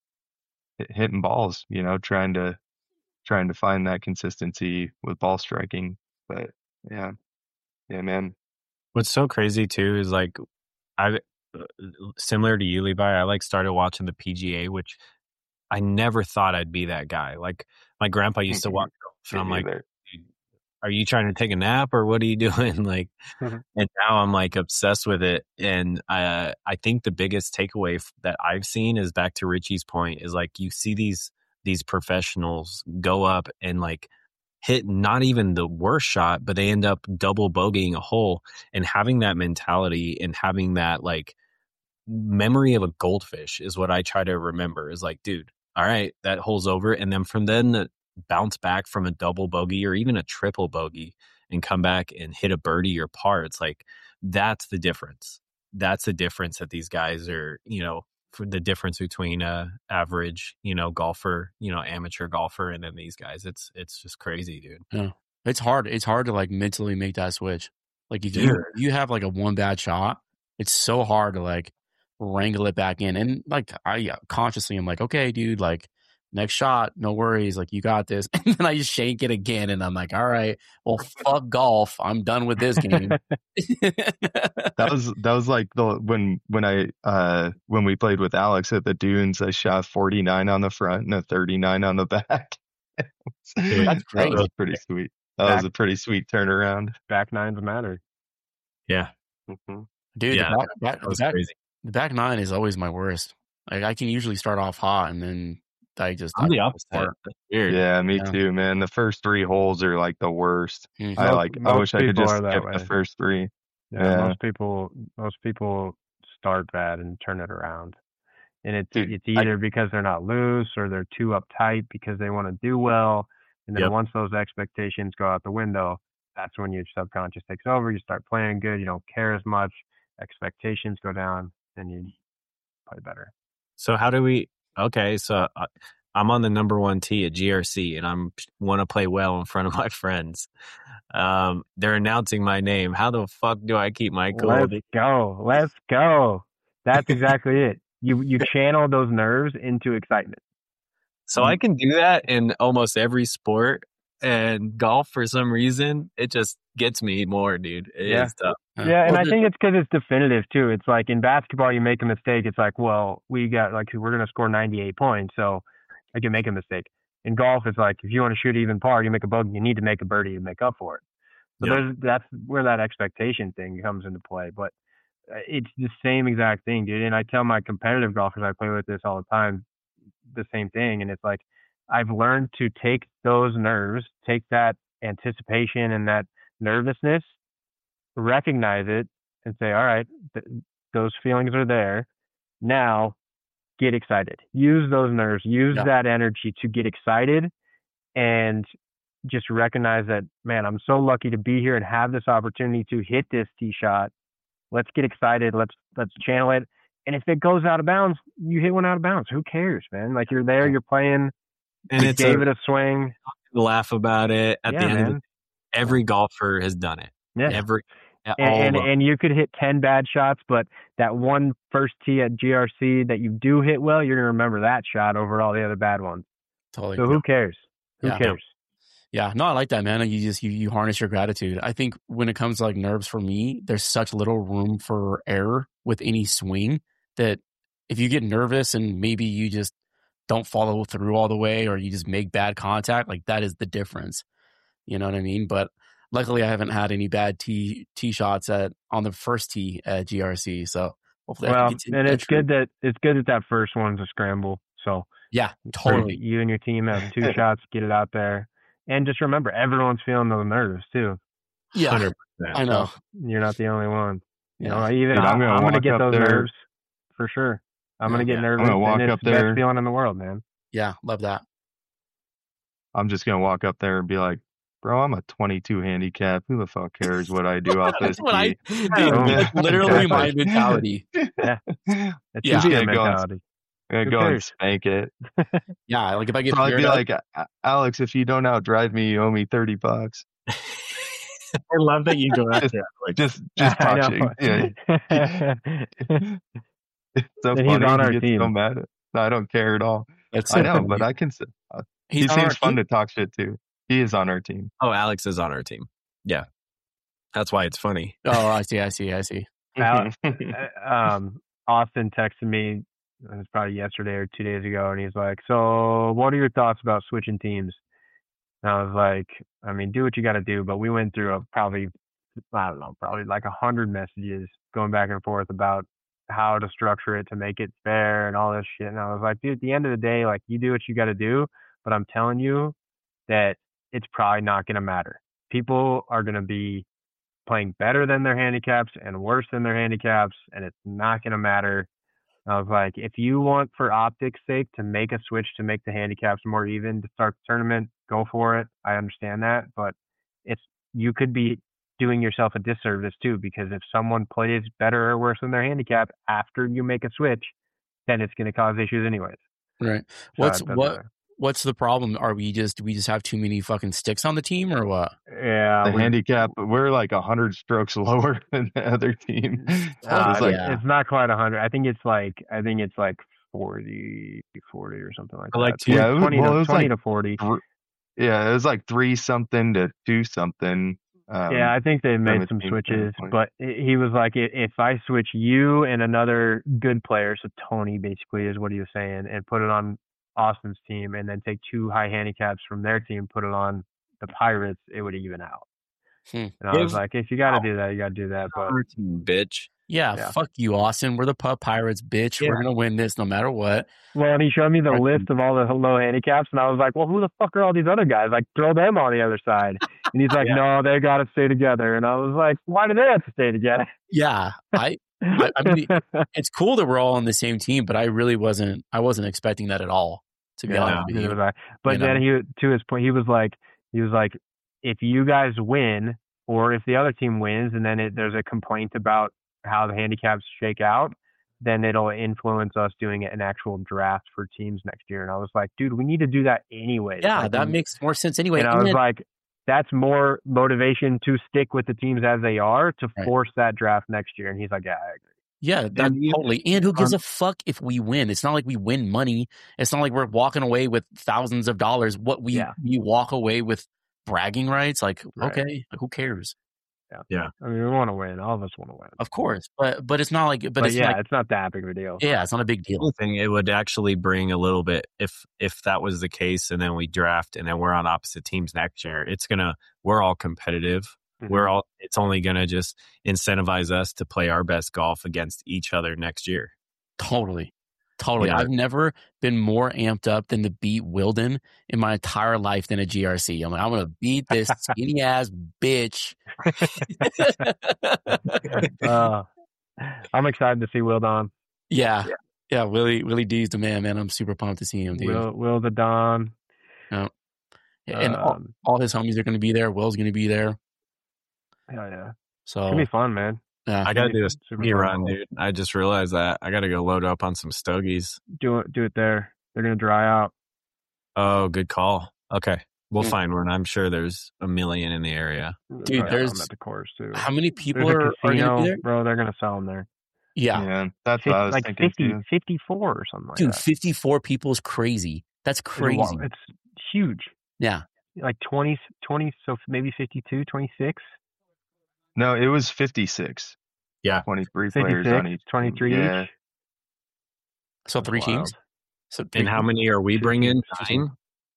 hit, hitting balls, you know, trying to, trying to find that consistency with ball striking. But yeah, yeah, man. What's so crazy too is like I similar to you, Levi, I like started watching the P G A, which I never thought I'd be that guy. Like my grandpa used to watch golf, and I'm like, are you trying to take a nap or what are you doing? Like, and now I'm like obsessed with it. And uh, I think the biggest takeaway f- that I've seen is back to Richie's point is like you see these these professionals go up and like hit not even the worst shot, but they end up double bogeying a hole. And having that mentality and having that like memory of a goldfish is what I try to remember. Is like, dude, all right, that hole's over, and then from then the bounce back from a double bogey or even a triple bogey and come back and hit a birdie or par. It's like, that's the difference. That's the difference that these guys are, you know, for the difference between a average, you know, golfer, you know, amateur golfer, and then these guys. It's it's just crazy, dude. Yeah. It's hard. It's hard to like mentally make that switch. Like if Dude. you you have like a one bad shot, it's so hard to like wrangle it back in. And like I consciously am like, okay, dude, like next shot, no worries, like you got this. And then I just shank it again, and I'm like, all right, well, fuck golf. I'm done with this game. That was that was like the when when I uh when we played with Alex at the Dunes, I shot forty-nine on the front and a thirty-nine on the back. Dude, that's great. That was pretty sweet. That Back, was a pretty sweet turnaround. back nines matter. Yeah. Mm-hmm. Dude, Yeah, the back, back, That the, was back, crazy. the back nine is always my worst. Like I can usually start off hot, and then I just I'm I the opposite. apart. That's weird. Yeah, me Yeah. too, man. The first three holes are like the worst. Mhm. I Most- like. I most wish I could people just are that skip way. the first three. Yeah, Yeah. most people most people start bad and turn it around. And it's Dude, it's I- either because they're not loose or they're too uptight because they want to do well. And then Yep. once those expectations go out the window, that's when your subconscious takes over. You start playing good. You don't care as much. Expectations go down, and you play better. So how do we? Okay, so uh, I'm on the number one tee at G R C, and I'm want to play well in front of my friends. Um, they're announcing my name. How the fuck do I keep my cool? Let's go. Let's go. That's exactly it. You you channel those nerves into excitement. So I can do that in almost every sport, and golf for some reason it just gets me more, dude. It Yeah. is tough. Yeah. Yeah, and Well, I the- think it's because it's definitive too. It's like in basketball, you make a mistake. It's like, well, we got like we're gonna score ninety-eight points, so I can make a mistake. In golf, it's like if you want to shoot even par, you make a bogey, you need to make a birdie to make up for it. So Yep. there's that's where that expectation thing comes into play. But uh, it's the same exact thing, dude. And I tell my competitive golfers I play with this all the time, the same thing. And it's like I've learned to take those nerves, take that anticipation and that nervousness, recognize it, and say, all right, th- those feelings are there. Now get excited. Use those nerves, use Yeah. that energy to get excited and just recognize that, man, I'm so lucky to be here and have this opportunity to hit this tee shot. Let's get excited. Let's let's channel it. And if it goes out of bounds, you hit one out of bounds. Who cares, man? Like you're there, you're playing, And you it's gave a, it a swing. laugh about it at Yeah, the end. man. Of the, every golfer has done it. Yeah. Every all And, and of them. and you could hit ten bad shots, but that one first tee at G R C that you do hit well, you're gonna remember that shot over all the other bad ones. Totally. So who cares? Who Yeah. cares? Yeah, no, I like that, man. You just you, you harness your gratitude. I think when it comes to like nerves for me, there's such little room for error with any swing that if you get nervous and maybe you just don't follow through all the way or you just make bad contact, like that is the difference. You know what I mean? But luckily I haven't had any bad tee tee shots at on the first tee at G R C. So hopefully I Well, can continue and that it's trend. good that it's good that that first one's a scramble. So Yeah, for totally. you and your team have two shots, get it out there, and just remember everyone's feeling those nerves too. Yeah, one hundred percent. I know. You're not the only one. You know, Yeah. even Dude, I, I'm gonna I'm gonna walk get up those there- nerves for sure. I'm gonna Yeah. get Yeah. I'm nervous, gonna walk and it's up the best there. feeling in the world, man. Yeah, love that. I'm just gonna walk up there and be like, bro, I'm a twenty-two handicap. Who the fuck cares what I do off this That's what I, tee? dude, Oh, that's literally my exactly. mentality. It's Yeah. a Just cheer gonna go and- mentality. I'm gonna Who go and cares? spank it. Yeah, like if I get Probably paired be up, like, "A- Alex, if you don't outdrive me, you owe me thirty bucks. I love that you go after it. Like, Just, just I touching. know. Yeah. It's so And he's funny. on He our gets team. so mad. No, I don't care at all. that's I so know, funny. but I can. s- uh, He's he on our seems fun team? to talk shit to. He is on our team. oh, Alex is on our team. Yeah, that's why it's funny. Oh, I see, I see, I see. Al- um, Austin texted me, it was probably yesterday or two days ago, and he's like, so what are your thoughts about switching teams? And I was like, I mean, do what you got to do. But we went through a probably, I don't know, probably like a hundred messages going back and forth about how to structure it to make it fair and all this shit. And I was like, dude, at the end of the day, like you do what you got to do. But I'm telling you that it's probably not going to matter. People are going to be playing better than their handicaps and worse than their handicaps, and it's not going to matter. I was like, if you want, for optics' sake, to make a switch to make the handicaps more even to start the tournament, go for it. I understand that, but it's you could be doing yourself a disservice too, because if someone plays better or worse than their handicap after you make a switch, then it's going to cause issues anyways. Right. So What's it doesn't what? matter. What's the problem? Are we just do we just have too many fucking sticks on the team, or what? Yeah, The we- handicap, we're like a hundred strokes lower than the other team. So Uh, it's like, yeah. It's not quite a hundred. I think it's like I think it's like forty, forty or something like I that. like to- Yeah, it was- twenty well, it to was twenty like to forty. thr- yeah, it was like three something to two something. Um, Yeah, I think they made a some team switches, standpoint. but he he was like, "I- if I switch you and another good player, so Tony basically is what he was saying, and put it on Austin's team, and then take two high handicaps from their team, put it on the Pirates, it would even out." Hmm. And I was Give- like, if you got to do that, you got to do that. But Our team, bitch. Yeah, Yeah. fuck you, Austin. We're the Pup Pirates, bitch. Yeah. We're gonna win this no matter what. well, and he showed me the Right. list of all the low handicaps, and I was like, well, who the fuck are all these other guys? Like, throw them on the other side. And he's like, Yeah. no, they got to stay together. And I was like, why do they have to stay together? Yeah, I. I- I mean, It's cool that we're all on the same team, but I really wasn't. I wasn't expecting that at all. To be Yeah, honest with neither you. was I. But You then he, to his point, he was like, he was like, if you guys win, or if the other team wins, and then it, there's a complaint about how the handicaps shake out, then it'll influence us doing an actual draft for teams next year. And I was like, dude, we need to do that anyway. Yeah, Like, that and- makes more sense anyway. And I was And- like, that's more motivation to stick with the teams as they are to Right. force that draft next year. And he's like, yeah, I agree. yeah, that And you- totally. And who gives um, a fuck if we win? It's not like we win money. It's not like we're walking away with thousands of dollars. What we Yeah. we walk away with bragging rights? Like, Right. okay, like, who cares? I mean, we want to win. All of us want to win. Of course, but but it's not like. But, But, it's yeah, like, it's not that big of a deal. yeah, it's not a big deal. I think it would actually bring a little bit if if that was the case, and then we draft, and then we're on opposite teams next year. It's gonna we're all competitive. Mhm. We're all. It's only gonna just incentivize us to play our best golf against each other next year. Totally. Totally. Yeah. I've never been more amped up than to beat Wilden in my entire life than a G R C. I'm like, I'm going to beat this skinny ass bitch. Uh, I'm excited to see Will Don. yeah. Yeah. Willie, Willie D's the man, man. I'm super pumped to see him, dude. Will, Will the Don. and all, Um, all his homies are going to be there. Will's going to be there. yeah, yeah. It's So, gonna be fun, man. yeah. I gotta do a Super stogie fun. run, dude. I just realized that I gotta go load up on some stogies. Do it, do it there. They're gonna dry out. Oh, good call. Okay, we'll Mm. find one. I'm sure there's a million in the area. They'll Dude, dry out there's- them at the course too. How many people There's a are, are going to casino, be there? bro. They're gonna sell them there. Yeah. yeah, that's Fif- what I was like thinking fifty, too. fifty-four or something like Dude, that. fifty-four people is crazy. That's It's a lot- crazy. It's huge. Yeah. Like twenty, twenty, so maybe fifty-two, twenty-six. No, it was fifty-six. Yeah. twenty-three players on fifty-six, each. team. twenty-three Yeah. each. So three That's teams? wild. So three And how teams. many are we Two bringing? teams. Nine.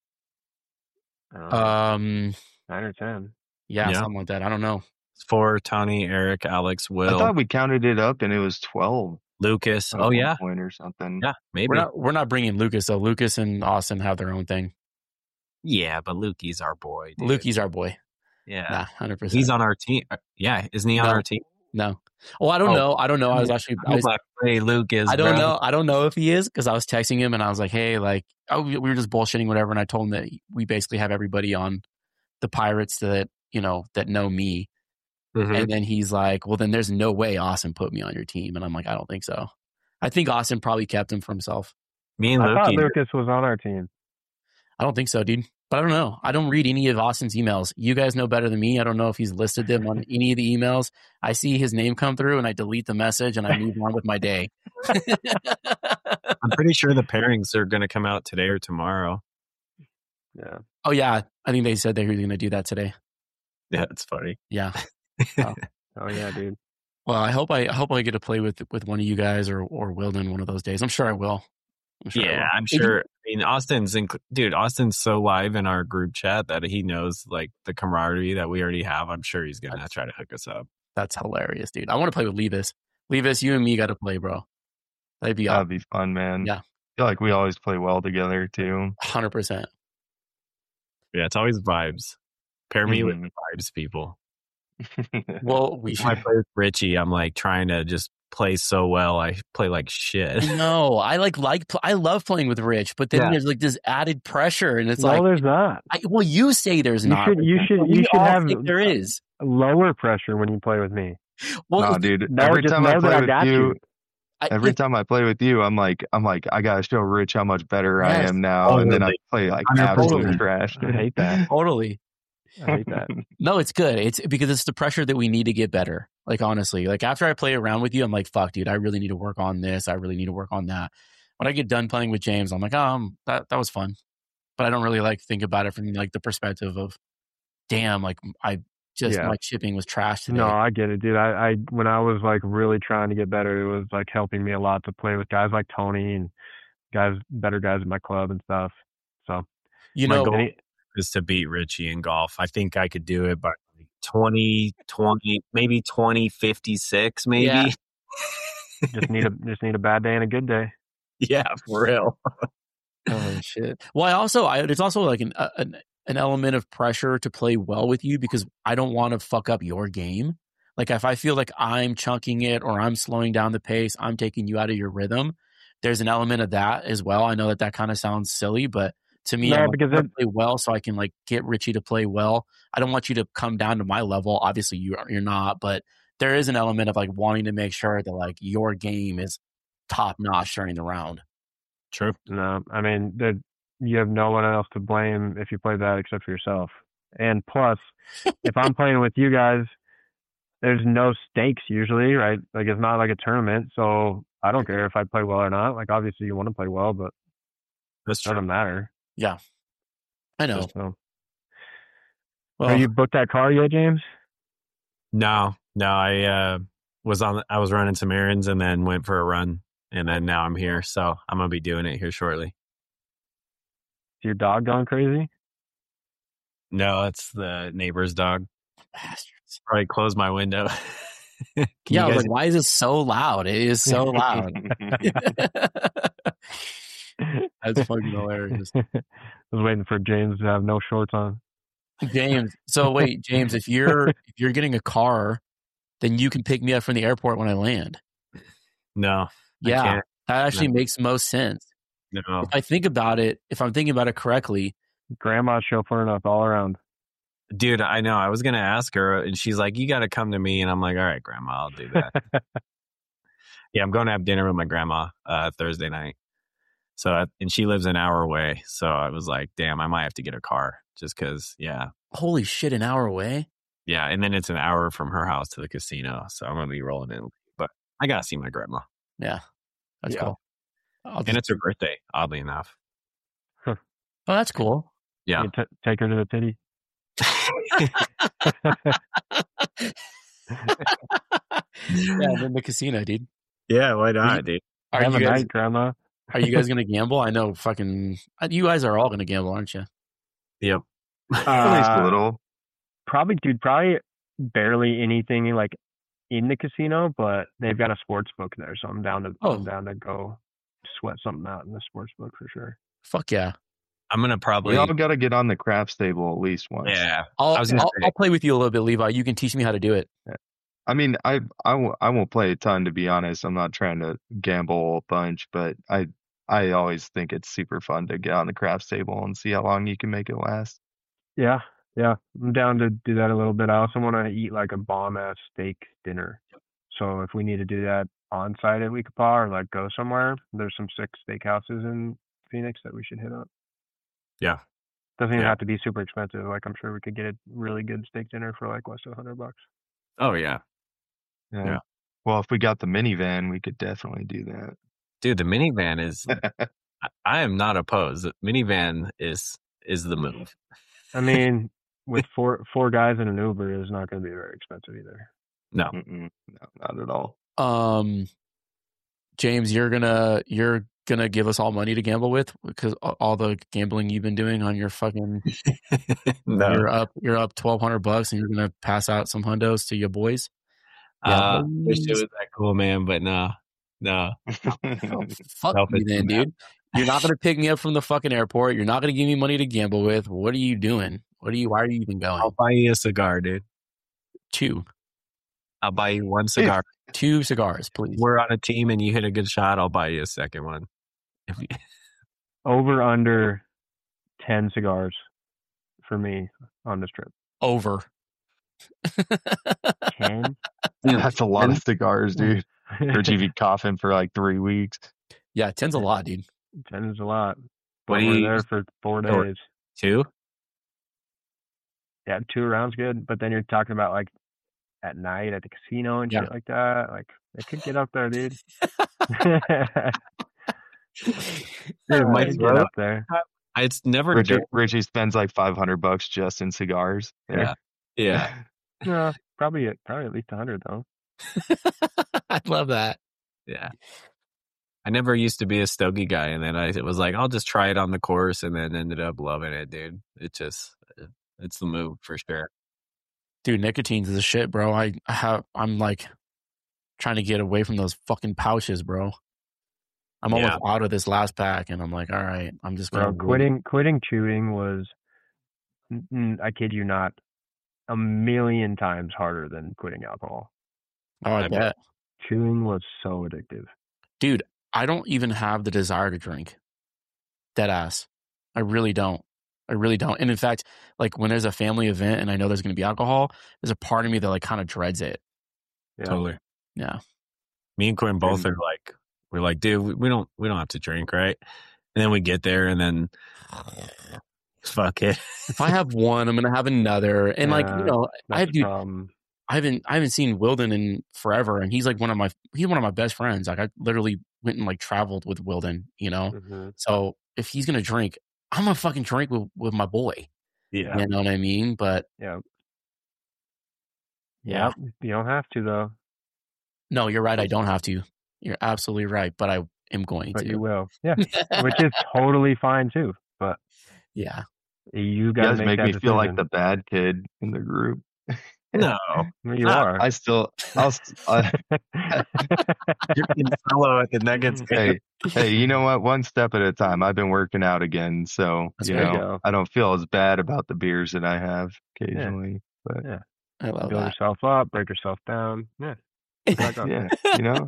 I don't know, Um, nine or ten. yeah, Yeah. something like that. I don't know. Four. Tony, Eric, Alex, I Will, thought we counted it up and it was twelve. Lucas. at Oh one yeah, point or something. yeah, maybe. We're not we're not bringing Lucas though. Lucas and Austin have their own thing. Yeah, but Lukey's our boy. Dude. Lukey's our boy. Yeah, Nah, hundred percent. he's on our team. Uh, Yeah, isn't he on No. our team? No. Oh, I don't Oh. know. I don't know. I was actually. I, was, Hey, Luke is. I don't bro. know. I don't know if he is because I was texting him and I was like, "Hey, like, oh, we we were just bullshitting, whatever." And I told him that we basically have everybody on the Pirates that you know that know me. Mhm. And then he's like, "Well, then there's no way Austin put me on your team." And I'm like, "I don't think so. I think Austin probably kept him for himself. Me and I thought Lukey. Lucas was on our team. I don't think so, dude. But I don't know. I don't read any of Austin's emails. You guys know better than me. I don't know if he's listed them on any of the emails. I see his name come through and I delete the message and I move on with my day. I'm pretty sure the pairings are going to come out today or tomorrow. Yeah. Oh yeah, I think they said they were going to do that today. Yeah, it's funny. Yeah. Oh yeah, dude. Well, I hope I, I hope I get to play with with one of you guys or or Wilden one of those days. I'm sure I will. I'm sure I Yeah, will. I'm If you- sure. I mean, Austin's, inc- dude, Austin's so live in our group chat that he knows like the camaraderie that we already have. I'm sure he's going to That's- try to hook us up. That's hilarious, dude. I want to play with Levis. Levis, you and me got to play, bro. That'd be That'd be fun, man. Yeah. I feel like we always play well together too. hundred percent. Yeah, it's always vibes. Pair me Mhm. with vibes, people. Well, we When I should. play with Richie, I'm like trying to just play so well. I play like shit. No, I like like pl- I love playing with Rich, but then Yeah. there's like this added pressure, and it's no, like, there's not. I, well, you say there's You not. should you should but you we should all have think there is. lower pressure when you play with me. Well, Nah, if- dude. No, every just time I know that play I with got you, you. I, every if- time I play with you, I'm like, I'm like, I gotta show Rich how much better I Yes. am now, and then I Totally. play like one hundred percent. absolute trash. I hate that. totally. I hate that. No, it's good. It's because it's the pressure that we need to get better. Like, honestly, like after I play around with you, I'm like, fuck, dude, I really need to work on this. I really need to work on that. When I get done playing with James, I'm like, um, that, that was fun. But I don't really like think about it from like the perspective of, damn, like I just, Yeah. my chipping was trash today. No, I get it, dude. I, I when I was like really trying to get better, it was like helping me a lot to play with guys like Tony and guys, better guys at my club and stuff. So you my know, goal any- is to beat Richie in golf. I think I could do it by like twenty, twenty, maybe twenty, fifty-six, maybe. Yeah. just need a just need a bad day and a good day. Yeah, for real. oh shit. Well, I also, I, there's also like an, uh, an, an element of pressure to play well with you because I don't want to fuck up your game. Like if I feel like I'm chunking it or I'm slowing down the pace, I'm taking you out of your rhythm. There's an element of that as well. I know that that kind of sounds silly, but to me, No, I want because to it- play well so I can like get Richie to play well. I don't want you to come down to my level. Obviously, you are, you're not, but there is an element of like wanting to make sure that like your game is top notch during the round. True. No, I mean, there, you have no one else to blame if you play that except for yourself. And plus, if I'm playing with you guys, there's no stakes usually, right? Like it's not like a tournament, so I don't care if I play well or not. Like obviously you want to play well, but That's it true. doesn't matter. Yeah, I know. So, Well, have you booked that car yet, James? No, no, I uh, was on. I was running some errands and then went for a run, and then now I'm here. So I'm gonna be doing it here shortly. Is your dog going crazy? No, it's the neighbor's dog. bastards. Probably close my window. Can Yeah, I you was guys? like, why is it so loud? It is so loud. That's fucking hilarious. I was waiting for James to have no shorts on. James, so wait, James, if you're if you're getting a car, then you can pick me up from the airport when I land. No, I Yeah, can't. that actually makes most sense. No. If I think about it, if I'm thinking about it correctly, Grandma's chauffeuring us all around. Dude, I know. I was gonna ask her, and she's like, "You got to come to me," and I'm like, "All right, Grandma, I'll do that." Yeah, I'm going to have dinner with my grandma uh, Thursday night. So, and she lives an hour away. So I was like, "Damn, I might have to get a car just because." Yeah, holy shit, an hour away. yeah, and then it's an hour from her house to the casino, so I'm gonna be rolling in. But I gotta see my grandma, Yeah, that's Yeah. cool. I'll and just- it's her birthday. Oddly enough. oh, that's cool. Yeah. You t- take her to the titty. Yeah, in the casino, dude. Yeah, why not, dude? Are have you a guys night, Grandma. are you guys gonna gamble? I know, fucking. You guys are all gonna gamble, aren't you? Yep. At least a Uh, little. Probably, dude. Probably barely anything like in the casino, but they've got a sports book there, so I'm down to Oh. I'm down to go sweat something out in the sports book for sure. Fuck yeah. I'm gonna probably. We all got to get on the craps table at least once. Yeah. I'll I was gonna I'll, say- I'll play with you a little bit, Levi. You can teach me how to do it. I mean, I I won't, I won't play a ton, to be honest. I'm not trying to gamble a bunch, but I I always think it's super fun to get on the craps table and see how long you can make it last. Yeah, yeah. I'm down to do that a little bit. I also want to eat like a bomb ass steak dinner. So if we need to do that on site at Weekapaw or like go somewhere, there's some sick steakhouses in Phoenix that we should hit up. Yeah. Doesn't even Yeah. have to be super expensive. Like I'm sure we could get a really good steak dinner for like less than a hundred bucks. Oh yeah, Yeah. Yeah. Well, if we got the minivan, we could definitely do that. dude. The minivan is. I- I am not opposed. The minivan is is the move. I mean, with four four guys in an Uber is not going to be very expensive either. No. Mm-mm, no, not at all. Um, James, you're gonna you're gonna give us all money to gamble with because all the gambling you've been doing on your fucking No. you're up you're up twelve hundred bucks and you're gonna pass out some hundos to your boys. Uh, wish it please. was that cool, man, but no, no. Oh, fuck Selfish you then, man. dude. You're not going to pick me up from the fucking airport. You're not going to give me money to gamble with. What are you doing? What are you? Why are you even going? I'll buy you a cigar, dude. Two. I'll buy you one cigar. Two cigars, please. We're on a team and you hit a good shot. I'll buy you a second one. If you... Over under ten cigars for me on this trip. Over. ten? That's a lot of cigars, dude. Richie be coughing for like three weeks. Yeah, ten's a lot, dude. ten is a lot. What But do we're you- there for four Or- days. Two? Yeah, two rounds good. But then you're talking about like at night at the casino and Yeah. shit like that. Like it could get up there, dude. Dude, my It could get throat- up there. It's never Richie, done- Richie spends like five hundred bucks just in cigars. Yeah. Yeah. No, probably at probably at least a hundred though. I love that. Yeah. I never used to be a stogie guy, and then I it was like, I'll just try it on the course, and then ended up loving it, dude. It just, it's the move for sure. Dude, nicotine's the shit, bro. I, I have, I'm like trying to get away from those fucking pouches, bro. I'm almost Yeah. out of this last pack, and I'm like, all right, I'm just gonna Bro, quitting quitting chewing was, n- n- I kid you not, a million times harder than quitting alcohol. Oh, I I bet, Chewing was so addictive. dude. I don't even have the desire to drink. Dead ass. I really don't. I really don't. And in fact, like when there's a family event and I know there's going to be alcohol, there's a part of me that like kind of dreads it. Yeah. Totally. Yeah. Me and Quinn both And- are like, we're like, dude, we- we don't, we don't have to drink, right? And then we get there, and then fuck it. If I have one, I'm gonna have another. And like Yeah, you know, I That's have the dude, problem. I haven't I haven't seen Wilden in forever, and he's like one of my he's one of my best friends. Like I literally went and like traveled with Wilden, you know. Mhm. So if he's gonna drink, I'm gonna fucking drink with, with my boy. Yeah. You know what I mean? But Yeah. yeah, You don't have to though, no, you're right. I don't have to. You're absolutely right, but I am going but to. you will. Yeah, which is totally fine too. But Yeah. you You got guys to make that me feel like the decision. bad kid in the group. No. You Nah, are. I still, I'll, st- I, You're being fellow at the Nuggets game. hey, hey, you know what? One step at a time. I've been working out again, so That's you there know you go. I don't feel as bad about the beers that I have occasionally. But Yeah. I love Build that. yourself up, break yourself down. Yeah. back up. yeah, you know,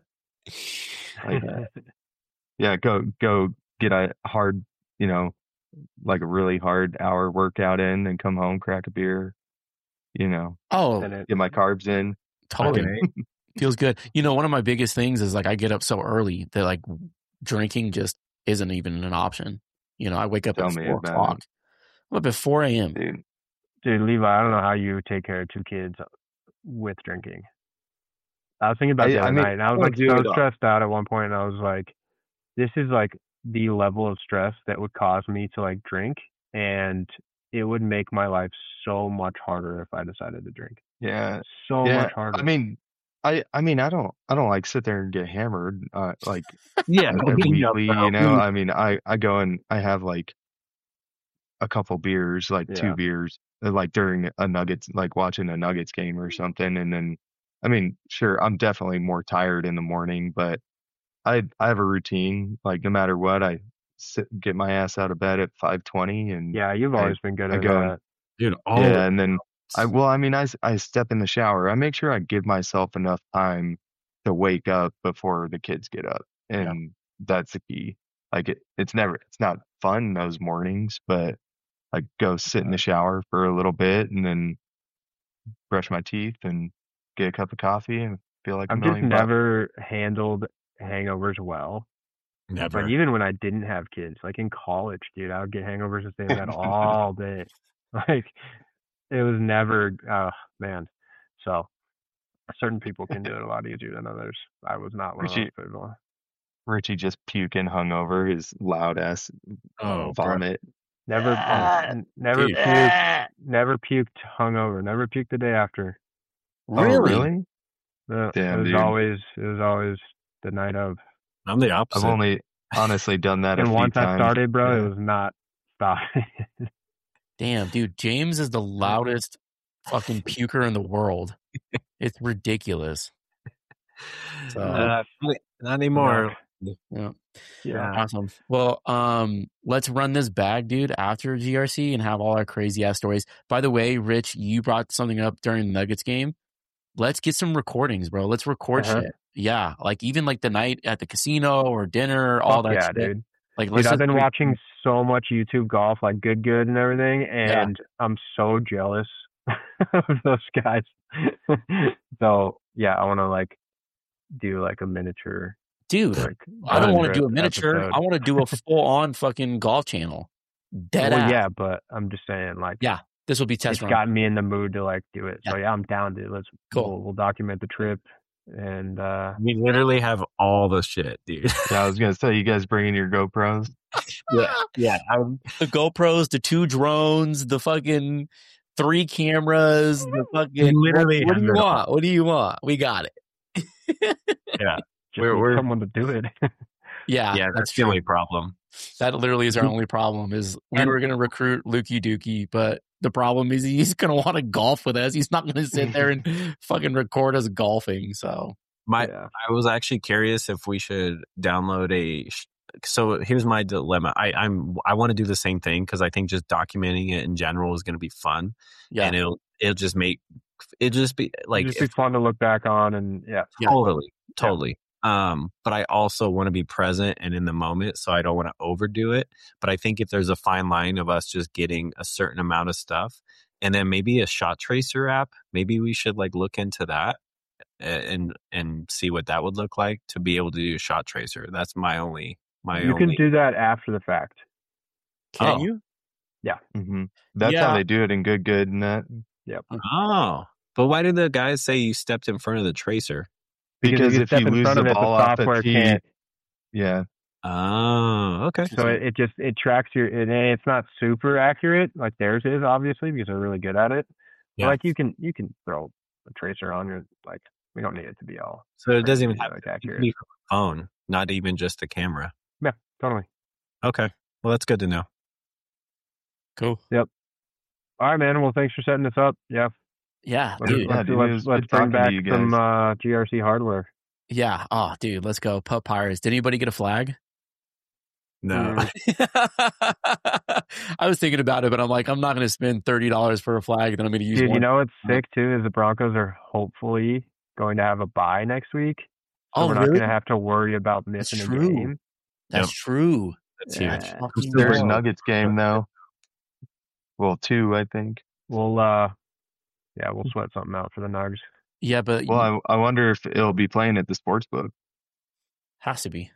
like yeah, go go get a hard, you know, like a really hard hour workout in, and come home, crack a beer, you know, Oh, And it, get my carbs in. totally. Okay. Feels good. You know, one of my biggest things is like I get up so early that like drinking just isn't even an option. You know, I wake up Tell at me four about o'clock. I'm up at four a.m. Dude, dude, Levi, I don't know how you take care of two kids with drinking. I was thinking about I- the other I mean, night, and I was I like do so it all. stressed out at one point, and I was like, this is like the level of stress that would cause me to like drink, and it would make my life so much harder if I decided to drink. yeah, So yeah. much harder. I mean, I I mean, I don't I don't like sit there and get hammered uh, like Yeah. uh, we know, weekly, bro. you know. I mean, I I go and I have like a couple beers, like Yeah. two beers, uh, like during a Nuggets, like watching a Nuggets game or something, and then I mean, sure, I'm definitely more tired in the morning, but I I have a routine. Like no matter what, I sit, get my ass out of bed at five twenty, and yeah, you've I- always been good I at go and- that. Dude, all yeah, and then I well, I mean, I s- I step in the shower. I make sure I give myself enough time to wake up before the kids get up, and that's the key. Like it, it's never, it's not fun those mornings, but I go sit in the shower for a little bit and then brush my teeth and get a cup of coffee and feel like a I've just million bucks. never handled hangovers well. never. But even when I didn't have kids, like in college, dude, I would get hangovers and stay in bed all day. Like it was never, oh man. So certain people can do it a lot easier than others. I was not one of Richie- those people. Richie just puking hungover, his loud ass Oh, bro. vomit. Never, n- never Dude. puked, never puked hungover. Never puked the day after. Oh, Really? really? Uh, Damn, it was dude. always, it was always the night of. I'm the I've opposite. only honestly done that a And few once I times. started, bro, Yeah. it was not stopping. Damn, dude, James is the loudest fucking puker in the world. It's ridiculous. So Uh, not anymore. Yeah. Yeah. Awesome. Well, um, let's run this bag, dude, after G R C and have all our crazy ass stories. By the way, Rich, you brought something up during the Nuggets game. Let's get some recordings, bro. Let's record Uh-huh. shit. Yeah, like even like the night at the casino or dinner, all Fuck that yeah, shit. dude. Like, Dude, let's I've just been re- watching so much YouTube golf, like Good Good and everything, and I'm so jealous of those guys. So yeah, I want to like do like a miniature. dude. Like, I don't road want to do trip a miniature. episode. I want to do a full on fucking golf channel. Dead well, ass. yeah, but I'm just saying, like, Yeah, this will be test it's run. gotten me in the mood to like do it. So Yeah. yeah, I'm down, dude. Let's Cool. We'll, we'll document the trip, and uh We literally have all the shit, dude. Yeah, I was gonna say, you guys bringing your GoPros? yeah, yeah. I'm, The GoPros, the two drones, the fucking three cameras, the fucking. literally What, what do have you it all. want? What do you want? We got it. Yeah, just We're- need we're- someone to do it. Yeah, yeah. That's the true. only problem. That literally is our only problem. Is we And- were gonna recruit Lukey Dookie, but the problem is he's gonna want to golf with us. He's not gonna sit there and fucking record us golfing. So My, yeah. I was actually curious if we should download a. sh- So here's my dilemma. I, I'm I want to do the same thing because I think just documenting it in general is going to be fun, yeah, and it'll it'll just make it just be like just if- be fun to look back on, and yeah. Yeah. totally, totally. Um, but I also want to be present and in the moment, so I don't want to overdo it. But I think if there's a fine line of us just getting a certain amount of stuff, and then maybe a shot tracer app, maybe we should like look into that and and see what that would look like to be able to do shot tracer. That's my only my You only. can do that after the fact. can Oh. you? hmm That's Yeah. how they do it in Good Good and that. Oh, but why did the guys say you stepped in front of the tracer? Because you if step you in lose front the of it, ball the off the software tee, can't. yeah, Oh, okay. So it, it just it tracks your. It, it's not super accurate like theirs is, obviously, because they're really good at it. But Yeah. like you can you can throw a tracer on your like. We don't need it to be all. So it doesn't crazy, even have like to accurate. be from a phone, not even just a camera. Yeah, totally. Okay, well that's good to know. Cool. All right, man. Well, thanks for setting this up. Yeah, Yeah, let's dude. Yeah, let's, dude, it let's, was let's good bring talking to back you some guys. uh, G R C hardware. Yeah. Oh, dude, let's go. Pup Pirates. Did anybody get a flag? No, Mm. I was thinking about it, but I'm like, I'm not going to spend thirty dollars for a flag. Then I'm going to use Dude, one. you know what's sick too is the Broncos are hopefully going to have a bye next week, so oh, we're not really? going to have to worry about missing a true. game. That's Yep. true. that's Yeah. huge. Fucking There's dope. Nuggets game though. Well, two, I think. We'll uh, yeah, we'll sweat something out for the Nugs. Yeah, but Well, you- I, I wonder if it'll be playing at the sports book. has to be.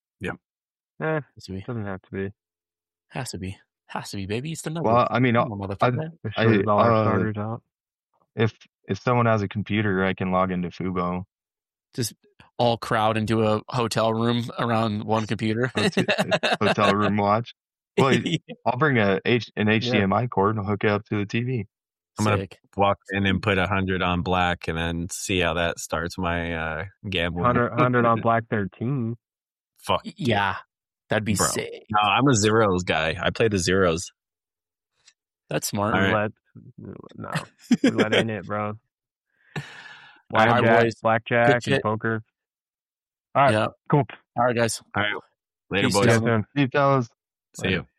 Eh, Has to be. doesn't have to be. Has to be. Has to be, baby. It's the Nuggets. Well, I mean, Come on, motherfucker. We I- shorted all our uh, starters out. if if someone has a computer, I can log into Fubo. Just all crowd into a hotel room around one computer. Hotel room watch. Well, I'll bring a H, an H D M I cord and hook it up to the T V. I'm gonna Sick. walk in and put a hundred on black, and then see how that starts my uh, gambling. one hundred, one hundred on Black thirteen. Fuck Yeah, that'd be Bro. sick. No, I'm a zeros guy. I play the zeros. That's smart. All right. Roulette. No, roulette ain't it, bro. All right, Blackjack, boys. blackjack, Good and shit. poker. All right, Yeah. cool. All right, guys. All right, later, Peace, See boys. you gentlemen. soon. See you fellas. See you.